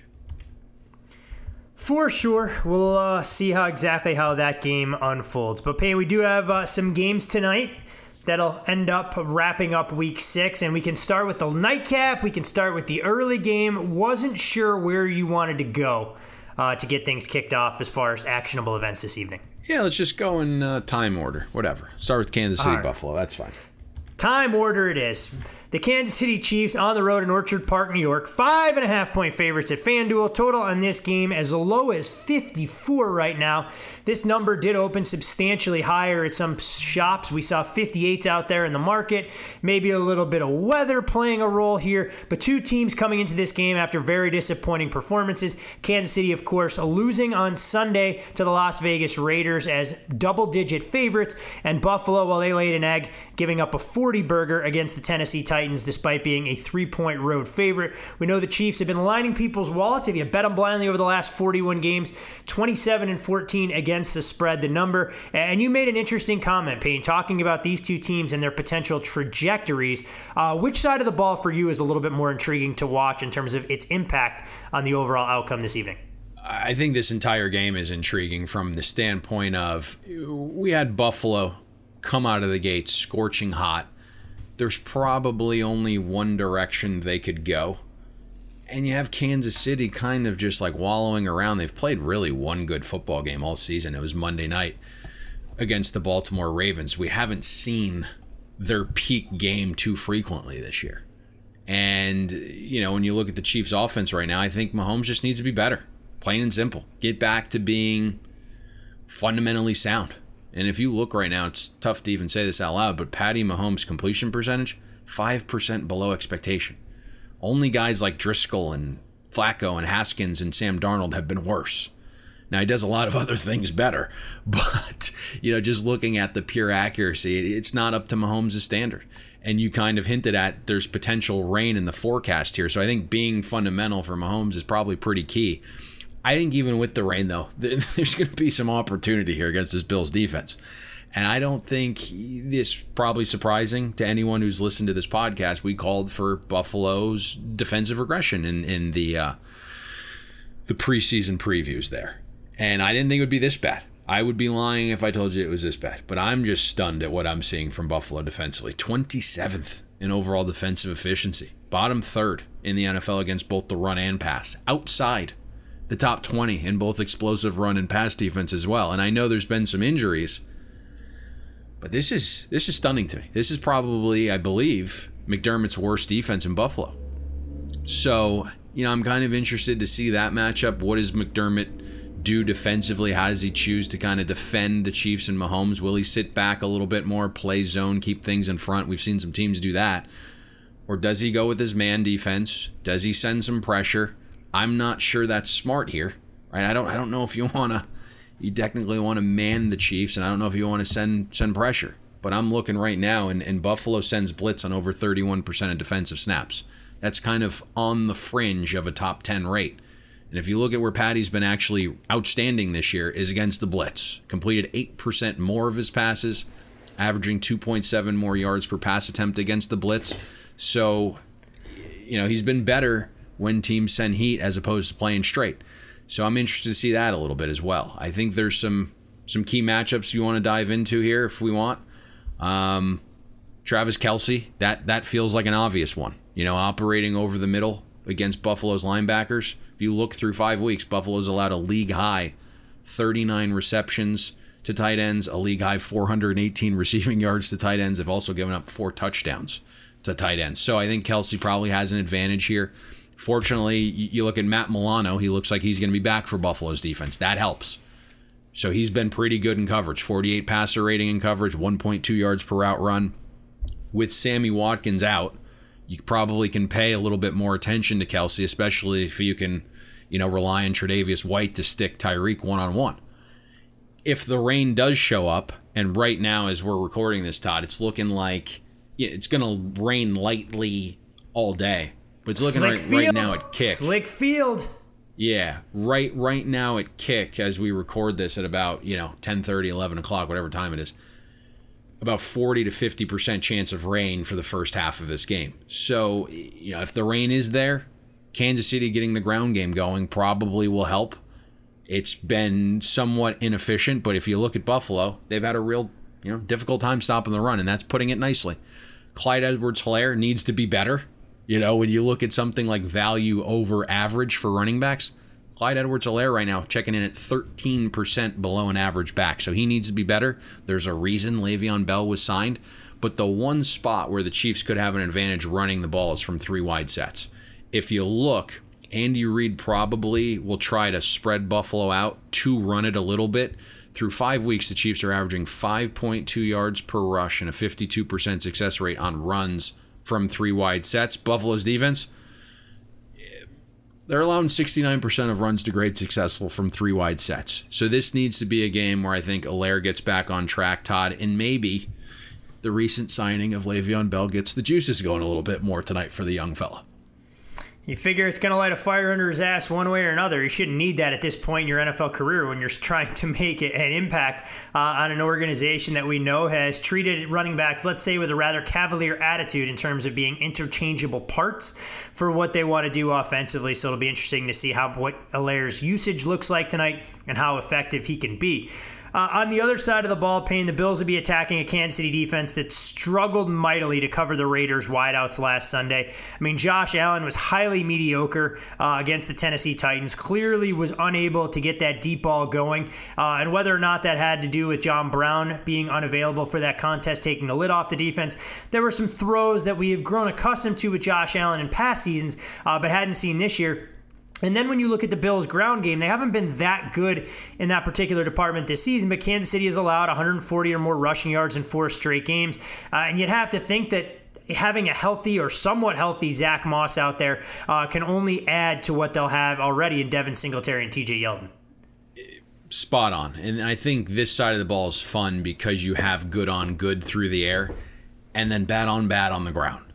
For sure. We'll see exactly how that game unfolds. But, Payne, we do have some games tonight that'll end up wrapping up Week 6, and we can start with the nightcap. We can start with the early game. Wasn't sure where you wanted to go to get things kicked off as far as actionable events this evening. Yeah, let's just go in time order. Whatever. Start with Kansas City, Buffalo. That's fine. Time order it is. The Kansas City Chiefs on the road in Orchard Park, New York. 5.5-point favorites at FanDuel. Total on this game as low as 54 right now. This number did open substantially higher at some shops. We saw 58s out there in the market. Maybe a little bit of weather playing a role here. But two teams coming into this game after very disappointing performances. Kansas City, of course, losing on Sunday to the Las Vegas Raiders as double-digit favorites. And Buffalo, well, they laid an egg, giving up a 40-burger against the Tennessee Titans despite being a 3-point road favorite. We know the Chiefs have been lining people's wallets. If you bet them blindly over the last 41 games, 27-14 against the spread, the number. And you made an interesting comment, Payne, talking about these two teams and their potential trajectories. Which side of the ball for you is a little bit more intriguing to watch in terms of its impact on the overall outcome this evening? I think this entire game is intriguing from the standpoint of we had Buffalo come out of the gates scorching hot. There's probably only one direction they could go. And you have Kansas City kind of just like wallowing around. They've played really one good football game all season. It was Monday night against the Baltimore Ravens. We haven't seen their peak game too frequently this year. And, when you look at the Chiefs' offense right now, I think Mahomes just needs to be better. Plain and simple. Get back to being fundamentally sound. And if you look right now, it's tough to even say this out loud, but Patty Mahomes' completion percentage, 5% below expectation. Only guys like Driscoll and Flacco and Haskins and Sam Darnold have been worse. Now, he does a lot of other things better, but, just looking at the pure accuracy, it's not up to Mahomes' standard. And you kind of hinted at there's potential rain in the forecast here, so I think being fundamental for Mahomes is probably pretty key. I think even with the rain, though, there's going to be some opportunity here against this Bills defense. And I don't think this is probably surprising to anyone who's listened to this podcast. We called for Buffalo's defensive regression in the the preseason previews there. And I didn't think it would be this bad. I would be lying if I told you it was this bad. But I'm just stunned at what I'm seeing from Buffalo defensively. 27th in overall defensive efficiency. Bottom third in the NFL against both the run and pass. Outside the top 20 in both explosive run and pass defense as well. And I know there's been some injuries, but this is stunning to me. This is probably, I believe, McDermott's worst defense in Buffalo. So, I'm kind of interested to see that matchup. What does McDermott do defensively? How does he choose to kind of defend the Chiefs and Mahomes? Will he sit back a little bit more, play zone, keep things in front? We've seen some teams do that. Or does he go with his man defense? Does he send some pressure? I'm not sure that's smart here, right? I don't know if you technically want to man the Chiefs, and I don't know if you want to send pressure. But I'm looking right now, and Buffalo sends blitz on over 31% of defensive snaps. That's kind of on the fringe of a top 10 rate. And if you look at where Patty's been actually outstanding this year is against the blitz. Completed 8% more of his passes, averaging 2.7 more yards per pass attempt against the blitz. So, he's been better when teams send heat as opposed to playing straight. So I'm interested to see that a little bit as well. I think there's some key matchups you want to dive into here if we want. Travis Kelce, that feels like an obvious one. Operating over the middle against Buffalo's linebackers. If you look through 5 weeks, Buffalo's allowed a league-high 39 receptions to tight ends, a league-high 418 receiving yards to tight ends. They've also given up 4 touchdowns to tight ends. So I think Kelce probably has an advantage here. Fortunately, you look at Matt Milano. He looks like he's going to be back for Buffalo's defense. That helps. So he's been pretty good in coverage. 48 passer rating in coverage, 1.2 yards per route run. With Sammy Watkins out, you probably can pay a little bit more attention to Kelce, especially if you can, rely on Tre'Davious White to stick Tyreek one-on-one. If the rain does show up, and right now as we're recording this, Todd, it's looking like it's going to rain lightly all day. But it's looking right now at kick. Slick field. Yeah, right now at kick as we record this at about, 10:30, 11 o'clock, whatever time it is. About 40 to 50% chance of rain for the first half of this game. So, if the rain is there, Kansas City getting the ground game going probably will help. It's been somewhat inefficient, but if you look at Buffalo, they've had a real, difficult time stopping the run, and that's putting it nicely. Clyde Edwards-Helaire needs to be better. When you look at something like value over average for running backs, Clyde Edwards-Helaire right now checking in at 13% below an average back. So he needs to be better. There's a reason Le'Veon Bell was signed. But the one spot where the Chiefs could have an advantage running the ball is from 3 wide sets. If you look, Andy Reid probably will try to spread Buffalo out to run it a little bit. Through 5 weeks, the Chiefs are averaging 5.2 yards per rush and a 52% success rate on runs from 3 wide sets. Buffalo's defense, they're allowing 69% of runs to grade successful from 3 wide sets. So this needs to be a game where I think Helaire gets back on track, Todd, and maybe the recent signing of Le'Veon Bell gets the juices going a little bit more tonight for the young fella. You figure it's going to light a fire under his ass one way or another. You shouldn't need that at this point in your NFL career when you're trying to make an impact on an organization that we know has treated running backs, let's say, with a rather cavalier attitude in terms of being interchangeable parts for what they want to do offensively. So it'll be interesting to see what Helaire's usage looks like tonight and how effective he can be. On the other side of the ball, Payne, the Bills will be attacking a Kansas City defense that struggled mightily to cover the Raiders' wideouts last Sunday. I mean, Josh Allen was highly mediocre against the Tennessee Titans, clearly was unable to get that deep ball going, and whether or not that had to do with John Brown being unavailable for that contest, taking the lid off the defense, there were some throws that we have grown accustomed to with Josh Allen in past seasons, but hadn't seen this year. And then when you look at the Bills' ground game, they haven't been that good in that particular department this season, but Kansas City has allowed 140 or more rushing yards in 4 straight games. And you'd have to think that having a healthy or somewhat healthy Zach Moss out there can only add to what they'll have already in Devin Singletary and TJ Yeldon. Spot on. And I think this side of the ball is fun because you have good on good through the air and then bad on the ground.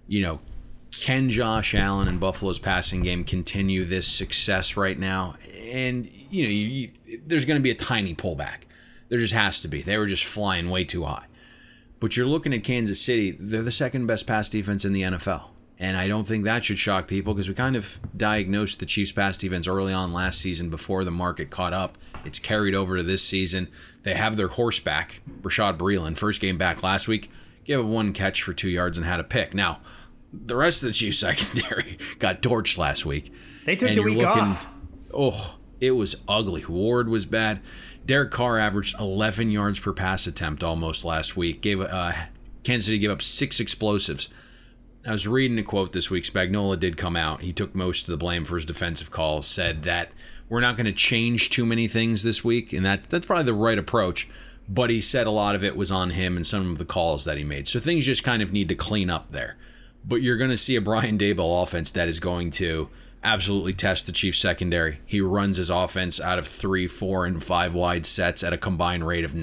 Can Josh Allen and Buffalo's passing game continue this success right now? And, there's going to be a tiny pullback. There just has to be. They were just flying way too high. But you're looking at Kansas City. They're the second best pass defense in the NFL. And I don't think that should shock people because we kind of diagnosed the Chiefs' pass defense early on last season before the market caught up. It's carried over to this season. They have their horse back, Rashad Breeland, first game back last week, gave up 1 catch for 2 yards and had a pick. Now, the rest of the Chiefs secondary got torched last week. They took the week off. Oh, it was ugly. Ward was bad. Derek Carr averaged 11 yards per pass attempt almost last week. Kansas City gave up 6 explosives. I was reading a quote this week. Spagnuolo did come out. He took most of the blame for his defensive calls, said that we're not going to change too many things this week, and that's probably the right approach, but he said a lot of it was on him and some of the calls that he made. So things just kind of need to clean up there. But you're going to see a Brian Daboll offense that is going to absolutely test the Chiefs secondary. He runs his offense out of 3, 4, and 5 wide sets at a combined rate of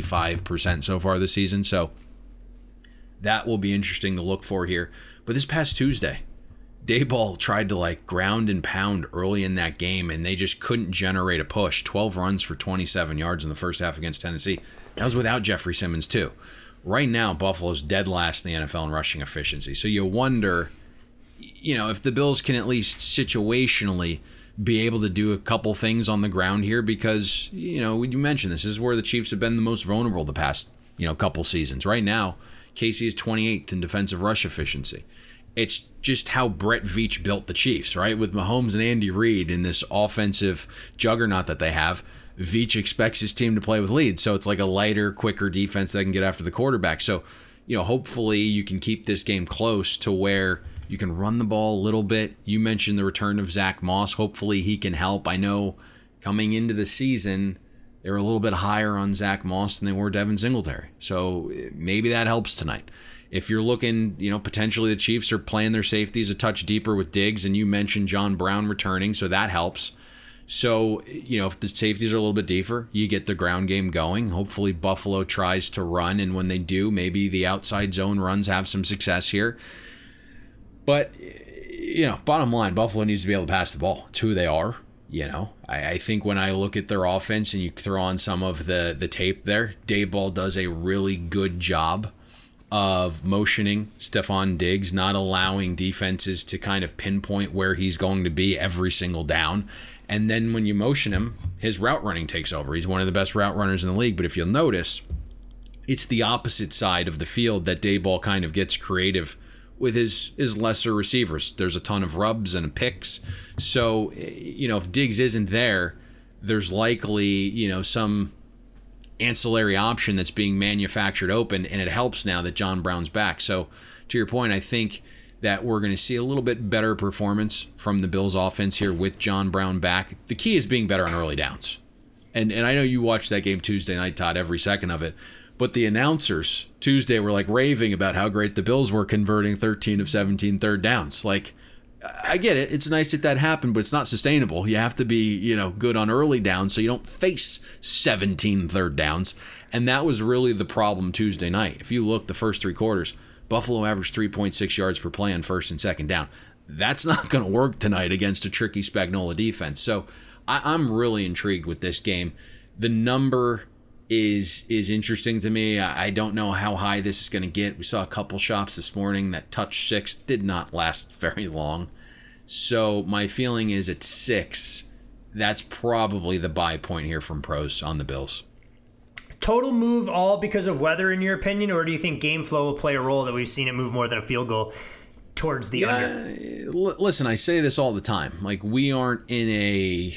95% so far this season. So that will be interesting to look for here. But this past Tuesday, Daboll tried to ground and pound early in that game, and they just couldn't generate a push. 12 runs for 27 yards in the first half against Tennessee. That was without Jeffrey Simmons, too. Right now, Buffalo's dead last in the NFL in rushing efficiency. So you wonder, if the Bills can at least situationally be able to do a couple things on the ground here because, you mentioned this is where the Chiefs have been the most vulnerable the past, couple seasons. Right now, KC is 28th in defensive rush efficiency. It's just how Brett Veach built the Chiefs, right? With Mahomes and Andy Reid in this offensive juggernaut that they have, Veach expects his team to play with leads. So it's like a lighter, quicker defense that can get after the quarterback. So, hopefully you can keep this game close to where you can run the ball a little bit. You mentioned the return of Zach Moss. Hopefully he can help. I know coming into the season, they were a little bit higher on Zach Moss than they were Devin Singletary. So maybe that helps tonight. If you're looking, potentially the Chiefs are playing their safeties a touch deeper with Diggs, and you mentioned John Brown returning, so that helps. So, if the safeties are a little bit deeper, you get the ground game going. Hopefully Buffalo tries to run, and when they do, maybe the outside zone runs have some success here. But, bottom line, Buffalo needs to be able to pass the ball. It's who they are. I think when I look at their offense and you throw on some of the tape there, Daboll does a really good job of motioning Stephon Diggs, not allowing defenses to kind of pinpoint where he's going to be every single down. And then when you motion him, his route running takes over. He's one of the best route runners in the league. But if you'll notice, it's the opposite side of the field that Daboll kind of gets creative with his lesser receivers. There's a ton of rubs and picks. So, if Diggs isn't there, there's likely, some ancillary option that's being manufactured open, and it helps now that John Brown's back. So, to your point, I think that we're going to see a little bit better performance from the Bills offense here with John Brown back. The key is being better on early downs. And I know you watched that game Tuesday night, Todd, every second of it. But the announcers Tuesday were raving about how great the Bills were converting 13 of 17 third downs. I get it. It's nice that happened, but it's not sustainable. You have to be, good on early downs so you don't face 17 third downs. And that was really the problem Tuesday night. If you look the first 3 quarters, Buffalo averaged 3.6 yards per play on first and second down. That's not going to work tonight against a tricky Spagnuolo defense. So I'm really intrigued with this game. The number is interesting to me. I don't know how high this is going to get. We saw a couple shops this morning that touched 6, did not last very long. So my feeling is at 6, that's probably the buy point here from pros on the Bills. Total move all because of weather, in your opinion, or do you think game flow will play a role that we've seen it move more than a field goal towards the under? Listen, I say this all the time. We aren't in a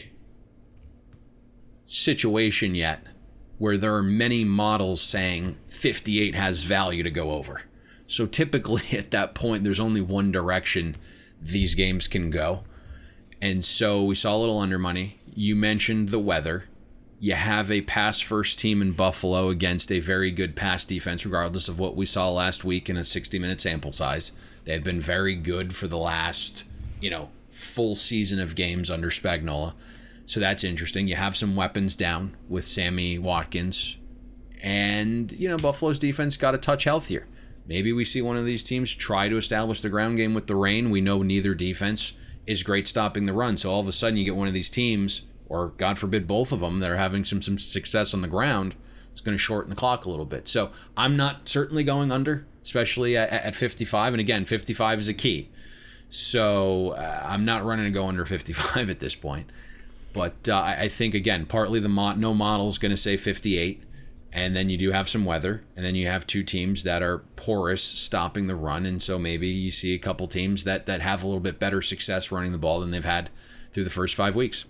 situation yet where there are many models saying 58 has value to go over. So typically at that point, there's only one direction these games can go. And so we saw a little under money. You mentioned the weather. You have a pass-first team in Buffalo against a very good pass defense, regardless of what we saw last week in a 60-minute sample size. They've been very good for the last, full season of games under Spagnuolo. So that's interesting. You have some weapons down with Sammy Watkins. And, Buffalo's defense got a touch healthier. Maybe we see one of these teams try to establish the ground game with the rain. We know neither defense is great stopping the run. So all of a sudden you get one of these teams, or God forbid both of them, that are having some success on the ground. It's going to shorten the clock a little bit. So I'm not certainly going under, especially at 55. And again, 55 is a key. So I'm not running to go under 55 at this point. But I think, again, partly the no model is going to say 58. And then you do have some weather. And then you have two teams that are porous stopping the run. And so maybe you see a couple teams that have a little bit better success running the ball than they've had through the first 5 weeks.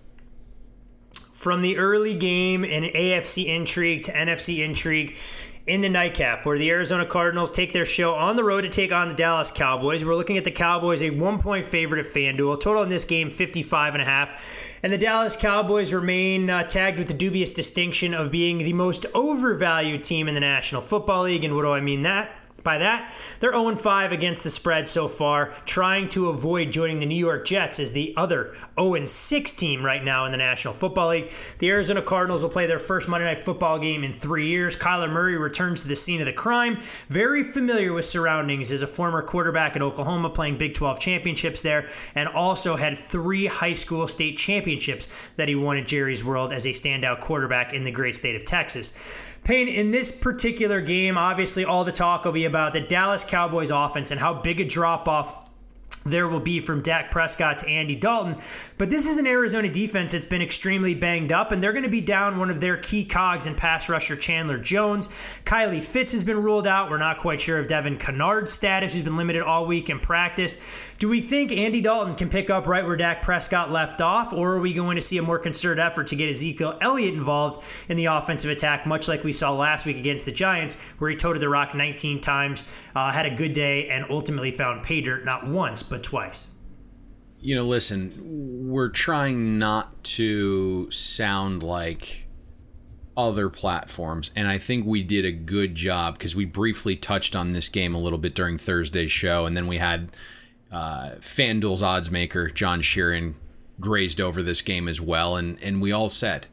From the early game in AFC intrigue to NFC intrigue in the nightcap, where the Arizona Cardinals take their show on the road to take on the Dallas Cowboys. We're looking at the Cowboys, a 1-point favorite at FanDuel. Total in this game, 55.5. And the Dallas Cowboys remain tagged with the dubious distinction of being the most overvalued team in the National Football League. And what do I mean by that? They're 0-5 against the spread so far, trying to avoid joining the New York Jets as the other 0-6 team right now in the National Football League. The Arizona Cardinals will play their first Monday Night Football game in 3 years. Kyler Murray returns to the scene of the crime, very familiar with surroundings as a former quarterback at Oklahoma, playing Big 12 championships there, and also had 3 high school state championships that he won at Jerry's World as a standout quarterback in the great state of Texas. Payne, in this particular game, obviously all the talk will be about the Dallas Cowboys offense and how big a drop-off there will be from Dak Prescott to Andy Dalton. But this is an Arizona defense that's been extremely banged up, and they're going to be down one of their key cogs in pass rusher Chandler Jones. Kylie Fitz has been ruled out. We're not quite sure of Devin Kennard's status, who's been limited all week in practice. Do we think Andy Dalton can pick up right where Dak Prescott left off, or are we going to see a more concerted effort to get Ezekiel Elliott involved in the offensive attack, much like we saw last week against the Giants, where he toted the rock 19 times, had a good day, and ultimately found pay dirt not once, but twice? You know, listen, we're trying not to sound like other platforms, and I think we did a good job because we briefly touched on this game a little bit during Thursday's show, and then we had FanDuel's odds maker John Sheeran grazed over this game as well, and we all said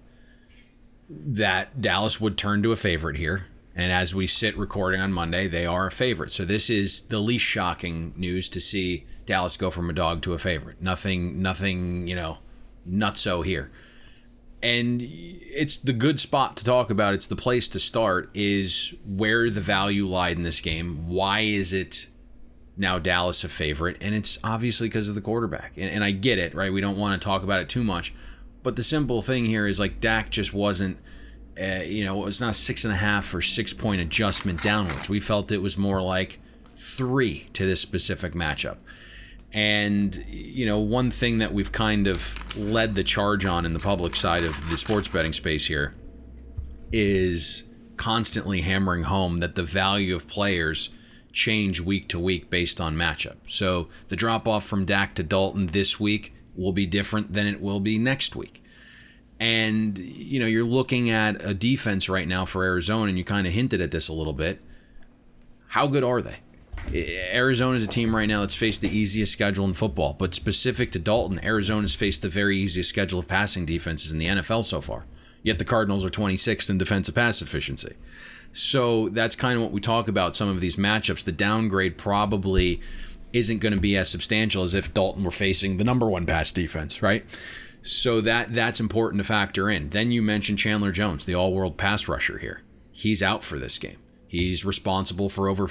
that Dallas would turn to a favorite here. And as we sit recording on Monday, they are a favorite. So this is the least shocking news to see Dallas go from a dog to a favorite. Nothing, nutso here. And it's the good spot to talk about. It's the place to start is where the value lied in this game. Why is it now Dallas a favorite? And it's obviously because of the quarterback. And I get it, right? We don't want to talk about it too much. But the simple thing here is like Dak just wasn't, it was not a 6.5 or 6 point adjustment downwards. We felt it was more like 3 to this specific matchup. And, one thing that we've kind of led the charge on in the public side of the sports betting space here is constantly hammering home that the value of players change week to week based on matchup. So the drop off from Dak to Dalton this week will be different than it will be next week. And, you're looking at a defense right now for Arizona, and you kind of hinted at this a little bit. How good are they? Arizona is a team right now that's faced the easiest schedule in football, but specific to Dalton, Arizona's faced the very easiest schedule of passing defenses in the NFL so far. Yet the Cardinals are 26th in defensive pass efficiency. So that's kind of what we talk about, some of these matchups. The downgrade probably isn't going to be as substantial as if Dalton were facing the number 1 pass defense, right? So that's important to factor in. Then you mentioned Chandler Jones, the all-world pass rusher here. He's out for this game. He's responsible for over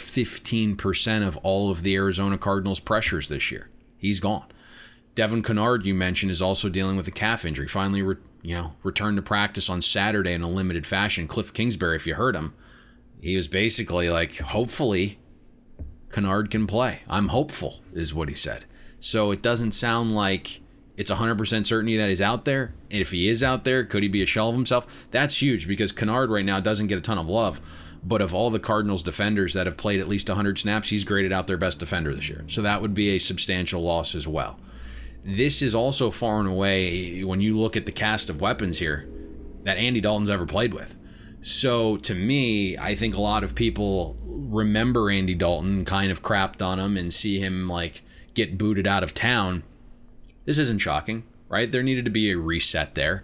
15% of all of the Arizona Cardinals' pressures this year. He's gone. Devin Kennard, you mentioned, is also dealing with a calf injury. Finally, returned to practice on Saturday in a limited fashion. Cliff Kingsbury, if you heard him, he was basically like, hopefully Kennard can play. I'm hopeful, is what he said. So it doesn't sound like it's 100% certainty that he's out there. And if he is out there, could he be a shell of himself? That's huge because Kennard right now doesn't get a ton of love. But of all the Cardinals defenders that have played at least 100 snaps, he's graded out their best defender this year. So that would be a substantial loss as well. This is also far and away, when you look at the cast of weapons here, that Andy Dalton's ever played with. So to me, I think a lot of people remember Andy Dalton, kind of crapped on him and see him get booted out of town. This isn't shocking, right? There needed to be a reset there.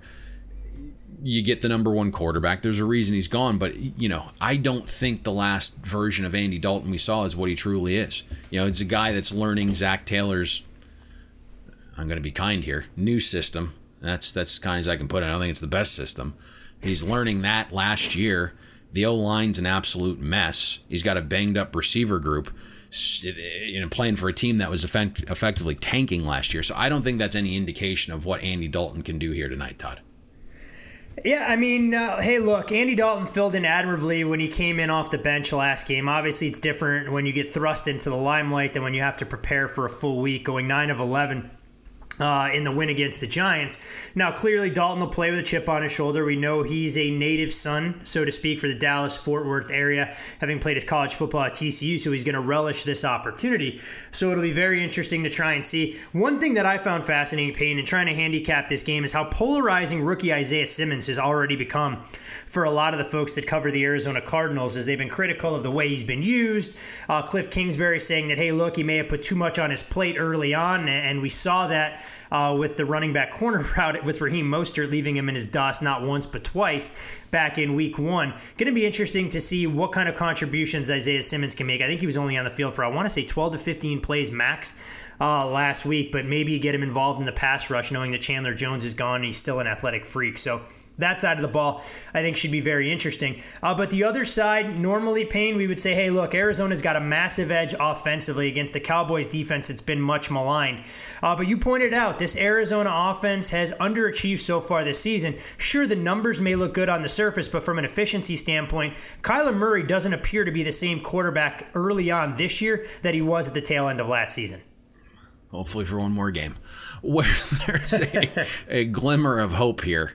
You get the number 1 quarterback. There's a reason he's gone, but, I don't think the last version of Andy Dalton we saw is what he truly is. It's a guy that's learning Zach Taylor's, I'm going to be kind here, new system. That's kind as I can put it. I don't think it's the best system. He's learning that last year, The O-line's an absolute mess. He's got a banged-up receiver group, playing for a team that was effectively tanking last year. So I don't think that's any indication of what Andy Dalton can do here tonight, Todd. Yeah, I mean, hey, look, Andy Dalton filled in admirably when he came in off the bench last game. Obviously, it's different when you get thrust into the limelight than when you have to prepare for a full week, going 9 of 11. In the win against the Giants. Now, clearly, Dalton will play with a chip on his shoulder. We know he's a native son, so to speak, for the Dallas-Fort Worth area, having played his college football at TCU, so he's going to relish this opportunity. So it'll be very interesting to try and see. One thing that I found fascinating, Payne, in trying to handicap this game is how polarizing rookie Isaiah Simmons has already become for a lot of the folks that cover the Arizona Cardinals, as they've been critical of the way he's been used. Cliff Kingsbury saying that, hey, look, he may have put too much on his plate early on, and we saw that with the running back corner route with Raheem Mostert, leaving him in his dust not once but twice back in week 1. Going to be interesting to see what kind of contributions Isaiah Simmons can make. I think he was only on the field for, I want to say, 12 to 15 plays max last week, but maybe you get him involved in the pass rush knowing that Chandler Jones is gone and he's still an athletic freak. So that side of the ball, I think, should be very interesting. But the other side, normally, Payne, we would say, hey, look, Arizona's got a massive edge offensively against the Cowboys defense that's been much maligned. But you pointed out, this Arizona offense has underachieved so far this season. Sure, the numbers may look good on the surface, but from an efficiency standpoint, Kyler Murray doesn't appear to be the same quarterback early on this year that he was at the tail end of last season. Hopefully for one more game. Where there's a glimmer of hope here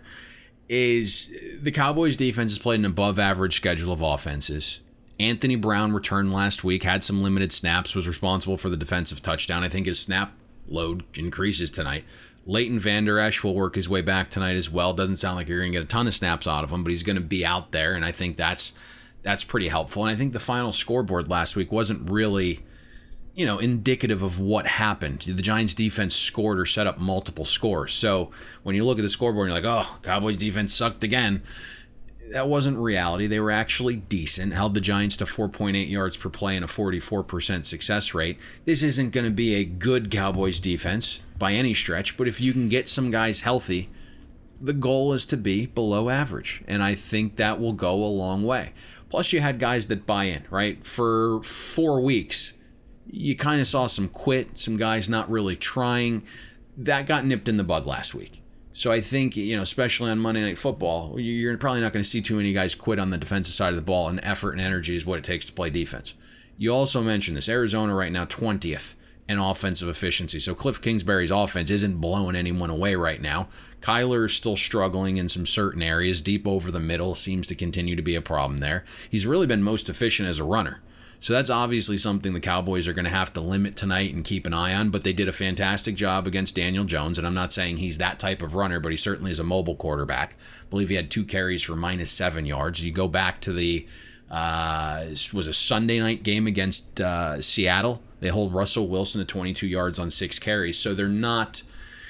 is the Cowboys defense has played an above average schedule of offenses. Anthony Brown returned last week, had some limited snaps, was responsible for the defensive touchdown. I think his snap load increases tonight. Leighton Vander Esch will work his way back tonight as well. Doesn't sound like you're going to get a ton of snaps out of him, but he's going to be out there, and I think that's pretty helpful. And I think the final scoreboard last week wasn't really indicative of what happened. The Giants defense scored or set up multiple scores. So when you look at the scoreboard, you're like, oh, Cowboys defense sucked again. That wasn't reality. They were actually decent, held the Giants to 4.8 yards per play and a 44% success rate. This isn't going to be a good Cowboys defense by any stretch, but if you can get some guys healthy, the goal is to be below average, and I think that will go a long way. Plus, you had guys that buy in, right? For 4 weeks, you kind of saw some quit, some guys not really trying. That got nipped in the bud last week. So I think, especially on Monday Night Football, you're probably not going to see too many guys quit on the defensive side of the ball, and effort and energy is what it takes to play defense. You also mentioned this. Arizona right now 20th in offensive efficiency. So Cliff Kingsbury's offense isn't blowing anyone away right now. Kyler is still struggling in some certain areas. Deep over the middle seems to continue to be a problem there. He's really been most efficient as a runner. So that's obviously something the Cowboys are going to have to limit tonight and keep an eye on, but they did a fantastic job against Daniel Jones, and I'm not saying he's that type of runner, but he certainly is a mobile quarterback. I believe he had 2 carries for -7 yards. You go back to the was a Sunday night game against Seattle. They hold Russell Wilson to 22 yards on 6 carries, so they're not...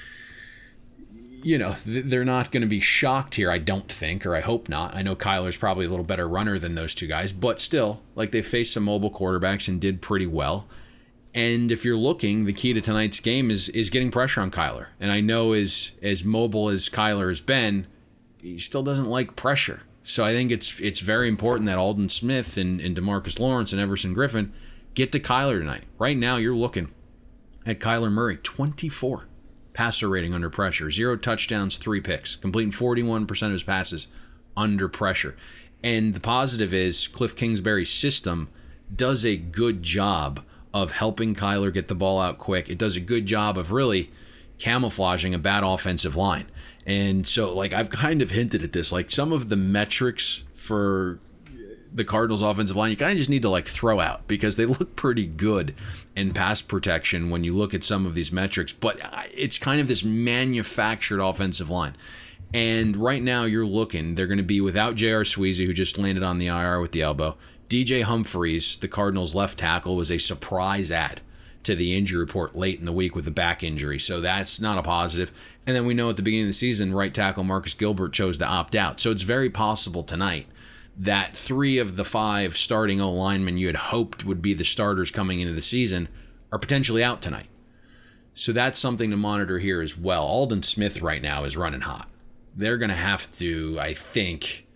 they're not going to be shocked here, I don't think, or I hope not. I know Kyler's probably a little better runner than those two guys, but still, they faced some mobile quarterbacks and did pretty well. And if you're looking, the key to tonight's game is getting pressure on Kyler. And I know as mobile as Kyler has been, he still doesn't like pressure. So I think it's very important that Aldon Smith and DeMarcus Lawrence and Everson Griffin get to Kyler tonight. Right now, you're looking at Kyler Murray, 24 passer rating under pressure, 0 touchdowns, 3 picks, completing 41% of his passes under pressure. And the positive is Cliff Kingsbury's system does a good job of helping Kyler get the ball out quick. It does a good job of really camouflaging a bad offensive line. And so, I've kind of hinted at this, some of the metrics for the Cardinals offensive line, you kind of just need to throw out because they look pretty good in pass protection when you look at some of these metrics, but it's kind of this manufactured offensive line. And right now they're going to be without J.R. Sweezy, who just landed on the IR with the elbow. DJ Humphries, the Cardinals left tackle, was a surprise add to the injury report late in the week with a back injury, so that's not a positive. And then we know at the beginning of the season, right tackle Marcus Gilbert chose to opt out. So it's very possible tonight that 3 of the 5 starting O-linemen you had hoped would be the starters coming into the season are potentially out tonight. So that's something to monitor here as well. Aldon Smith right now is running hot. They're going to have to, I think,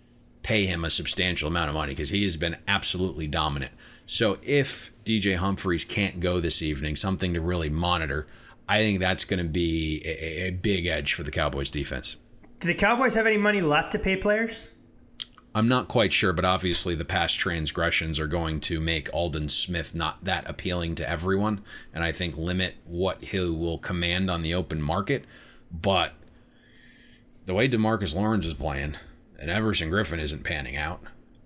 pay him a substantial amount of money because he has been absolutely dominant. So if DJ Humphries can't go this evening, something to really monitor, I think that's going to be a big edge for the Cowboys defense. Do the Cowboys have any money left to pay players? I'm not quite sure, but obviously the past transgressions are going to make Aldon Smith not that appealing to everyone, and I think limit what he will command on the open market. But the way DeMarcus Lawrence is playing and Everson Griffin isn't panning out,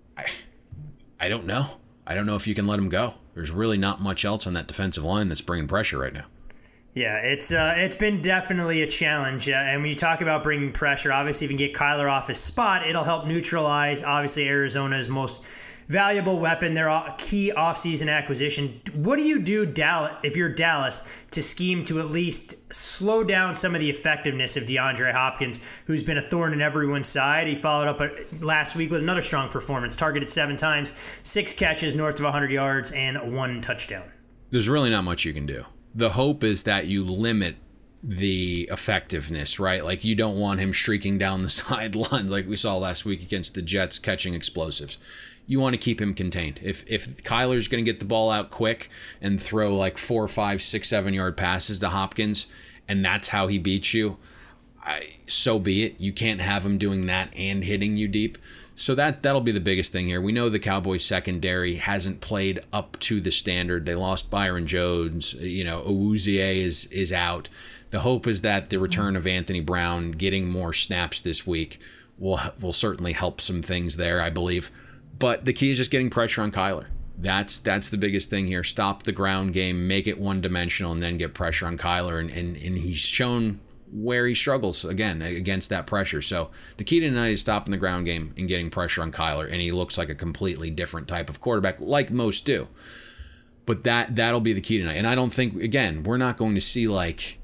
I don't know. I don't know if you can let him go. There's really not much else on that defensive line that's bringing pressure right now. Yeah, it's been definitely a challenge. And when you talk about bringing pressure, obviously if you can get Kyler off his spot, it'll help neutralize, obviously, Arizona's most valuable weapon, their key offseason acquisition. What do you do, if you're Dallas, to scheme to at least slow down some of the effectiveness of DeAndre Hopkins, who's been a thorn in everyone's side? He followed up last week with another strong performance, targeted 7 times, 6 catches north of 100 yards, and 1 touchdown. There's really not much you can do. The hope is that you limit the effectiveness, right? Like you don't want him streaking down the sidelines like we saw last week against the Jets catching explosives. You want to keep him contained. If Kyler's going to get the ball out quick and throw like 4, 5, 6, 7 yard passes to Hopkins, and that's how he beats you, so be it. You can't have him doing that and hitting you deep. So that'll be the biggest thing here. We know the Cowboys secondary hasn't played up to the standard. They lost Byron Jones. Awuzie is out. The hope is that the return of Anthony Brown, getting more snaps this week, will certainly help some things there, I believe. But the key is just getting pressure on Kyler. That's the biggest thing here. Stop the ground game, make it one-dimensional, and then get pressure on Kyler. And he's shown where he struggles, again, against that pressure. So the key tonight is stopping the ground game and getting pressure on Kyler, and he looks like a completely different type of quarterback, like most do. But that'll be the key tonight. And I don't think, again, we're not going to see like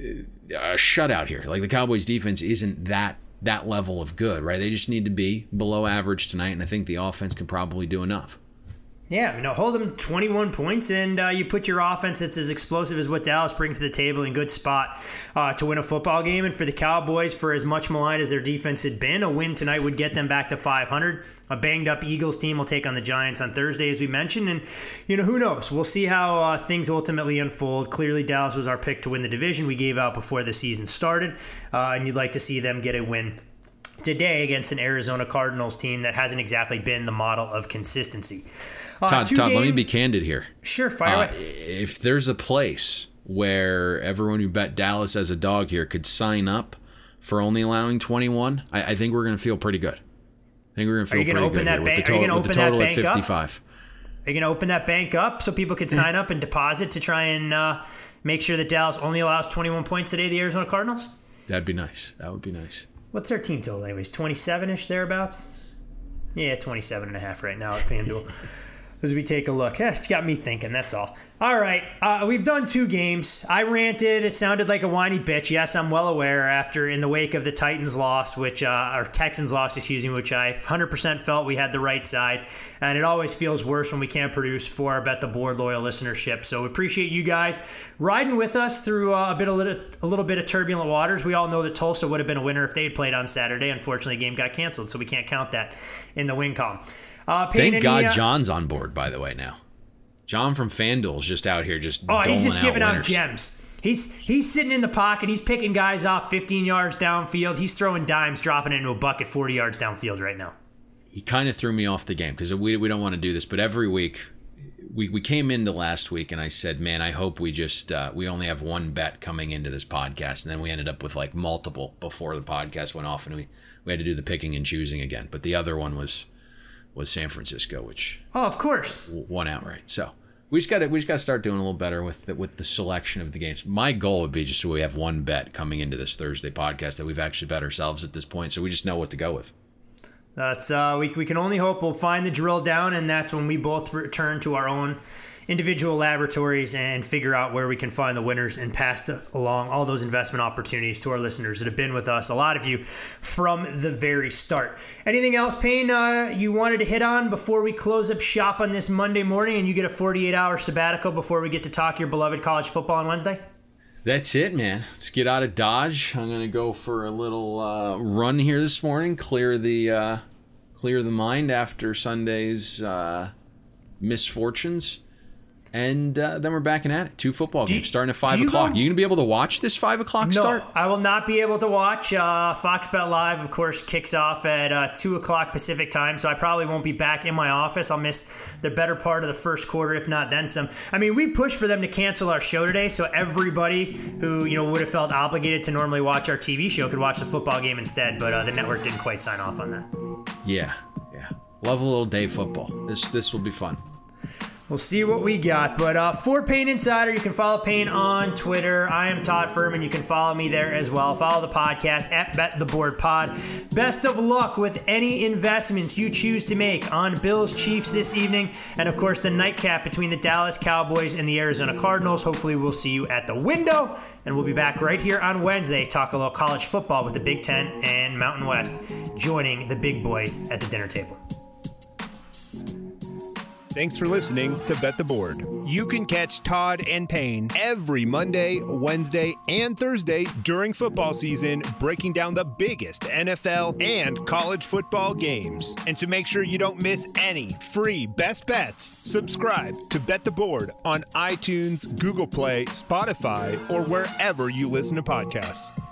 a shutout here. Like the Cowboys defense isn't that level of good, right? They just need to be below average tonight, and I think the offense can probably do enough. Yeah, hold them 21 points, and you put your offense that's as explosive as what Dallas brings to the table in good spot to win a football game. And for the Cowboys, for as much maligned as their defense had been, a win tonight would get them back to 500. A banged-up Eagles team will take on the Giants on Thursday, as we mentioned. And, who knows? We'll see how things ultimately unfold. Clearly, Dallas was our pick to win the division we gave out before the season started, and you'd like to see them get a win today against an Arizona Cardinals team that hasn't exactly been the model of consistency. Todd, let me be candid here. Sure, fire away. If there's a place where everyone who bet Dallas as a dog here could sign up for only allowing 21, I think we're going to feel pretty good. I think we're going to feel pretty good here with the total at 55. Are you going to open that bank up so people could sign up and deposit to try and make sure that Dallas only allows 21 points today to the Arizona Cardinals? That'd be nice. That would be nice. What's their team total anyways? 27-ish thereabouts? Yeah, 27.5 right now at FanDuel. As we take a look. It got me thinking, that's all. All right, we've done 2 games. I ranted. It sounded like a whiny bitch. Yes, I'm well aware after in the wake of the Titans loss, or Texans loss, which I 100% felt we had the right side. And it always feels worse when we can't produce for our Bet the Board loyal listenership. So we appreciate you guys riding with us through a little bit of turbulent waters. We all know that Tulsa would have been a winner if they had played on Saturday. Unfortunately, the game got canceled, so we can't count that in the win column. Thank God John's on board, by the way, now. John from FanDuel is just out here he's just giving out gems. He's sitting in the pocket. He's picking guys off 15 yards downfield. He's throwing dimes, dropping it into a bucket 40 yards downfield right now. He kind of threw me off the game because we don't want to do this, but every week we came into last week and I said, man, I hope we just we only have one bet coming into this podcast, and then we ended up with like multiple before the podcast went off, and we had to do the picking and choosing again. But the other one was San Francisco, which of course won outright. So we just got to start doing a little better with the selection of the games. My goal would be just so we have one bet coming into this Thursday podcast that we've actually bet ourselves at this point, so we just know what to go with. That's we can only hope we'll find the drill down, and that's when we both return to our own individual laboratories and figure out where we can find the winners and pass along all those investment opportunities to our listeners that have been with us, a lot of you, from the very start. Anything else, Payne, you wanted to hit on before we close up shop on this Monday morning and you get a 48-hour sabbatical before we get to talk your beloved college football on Wednesday? That's it, man. Let's get out of Dodge. I'm going to go for a little run here this morning, clear the clear the mind after Sunday's misfortunes. And then we're back at it. 2 football games starting at 5 o'clock. You going to be able to watch this 5 o'clock start? No, I will not be able to watch. Fox Bet Live, of course, kicks off at 2 o'clock Pacific time, so I probably won't be back in my office. I'll miss the better part of the first quarter, if not then some. I mean, we pushed for them to cancel our show today, so everybody who would have felt obligated to normally watch our TV show could watch the football game instead, but the network didn't quite sign off on that. Yeah. Love a little day football. This will be fun. We'll see what we got. But for Payne Insider, you can follow Payne on Twitter. I am Todd Furman. You can follow me there as well. Follow the podcast at BetTheBoardPod. Best of luck with any investments you choose to make on Bills Chiefs this evening. And, of course, the nightcap between the Dallas Cowboys and the Arizona Cardinals. Hopefully we'll see you at the window. And we'll be back right here on Wednesday. Talk a little college football with the Big Ten and Mountain West joining the big boys at the dinner table. Thanks for listening to Bet the Board. You can catch Todd and Payne every Monday, Wednesday, and Thursday during football season, breaking down the biggest NFL and college football games. And to make sure you don't miss any free best bets, subscribe to Bet the Board on iTunes, Google Play, Spotify, or wherever you listen to podcasts.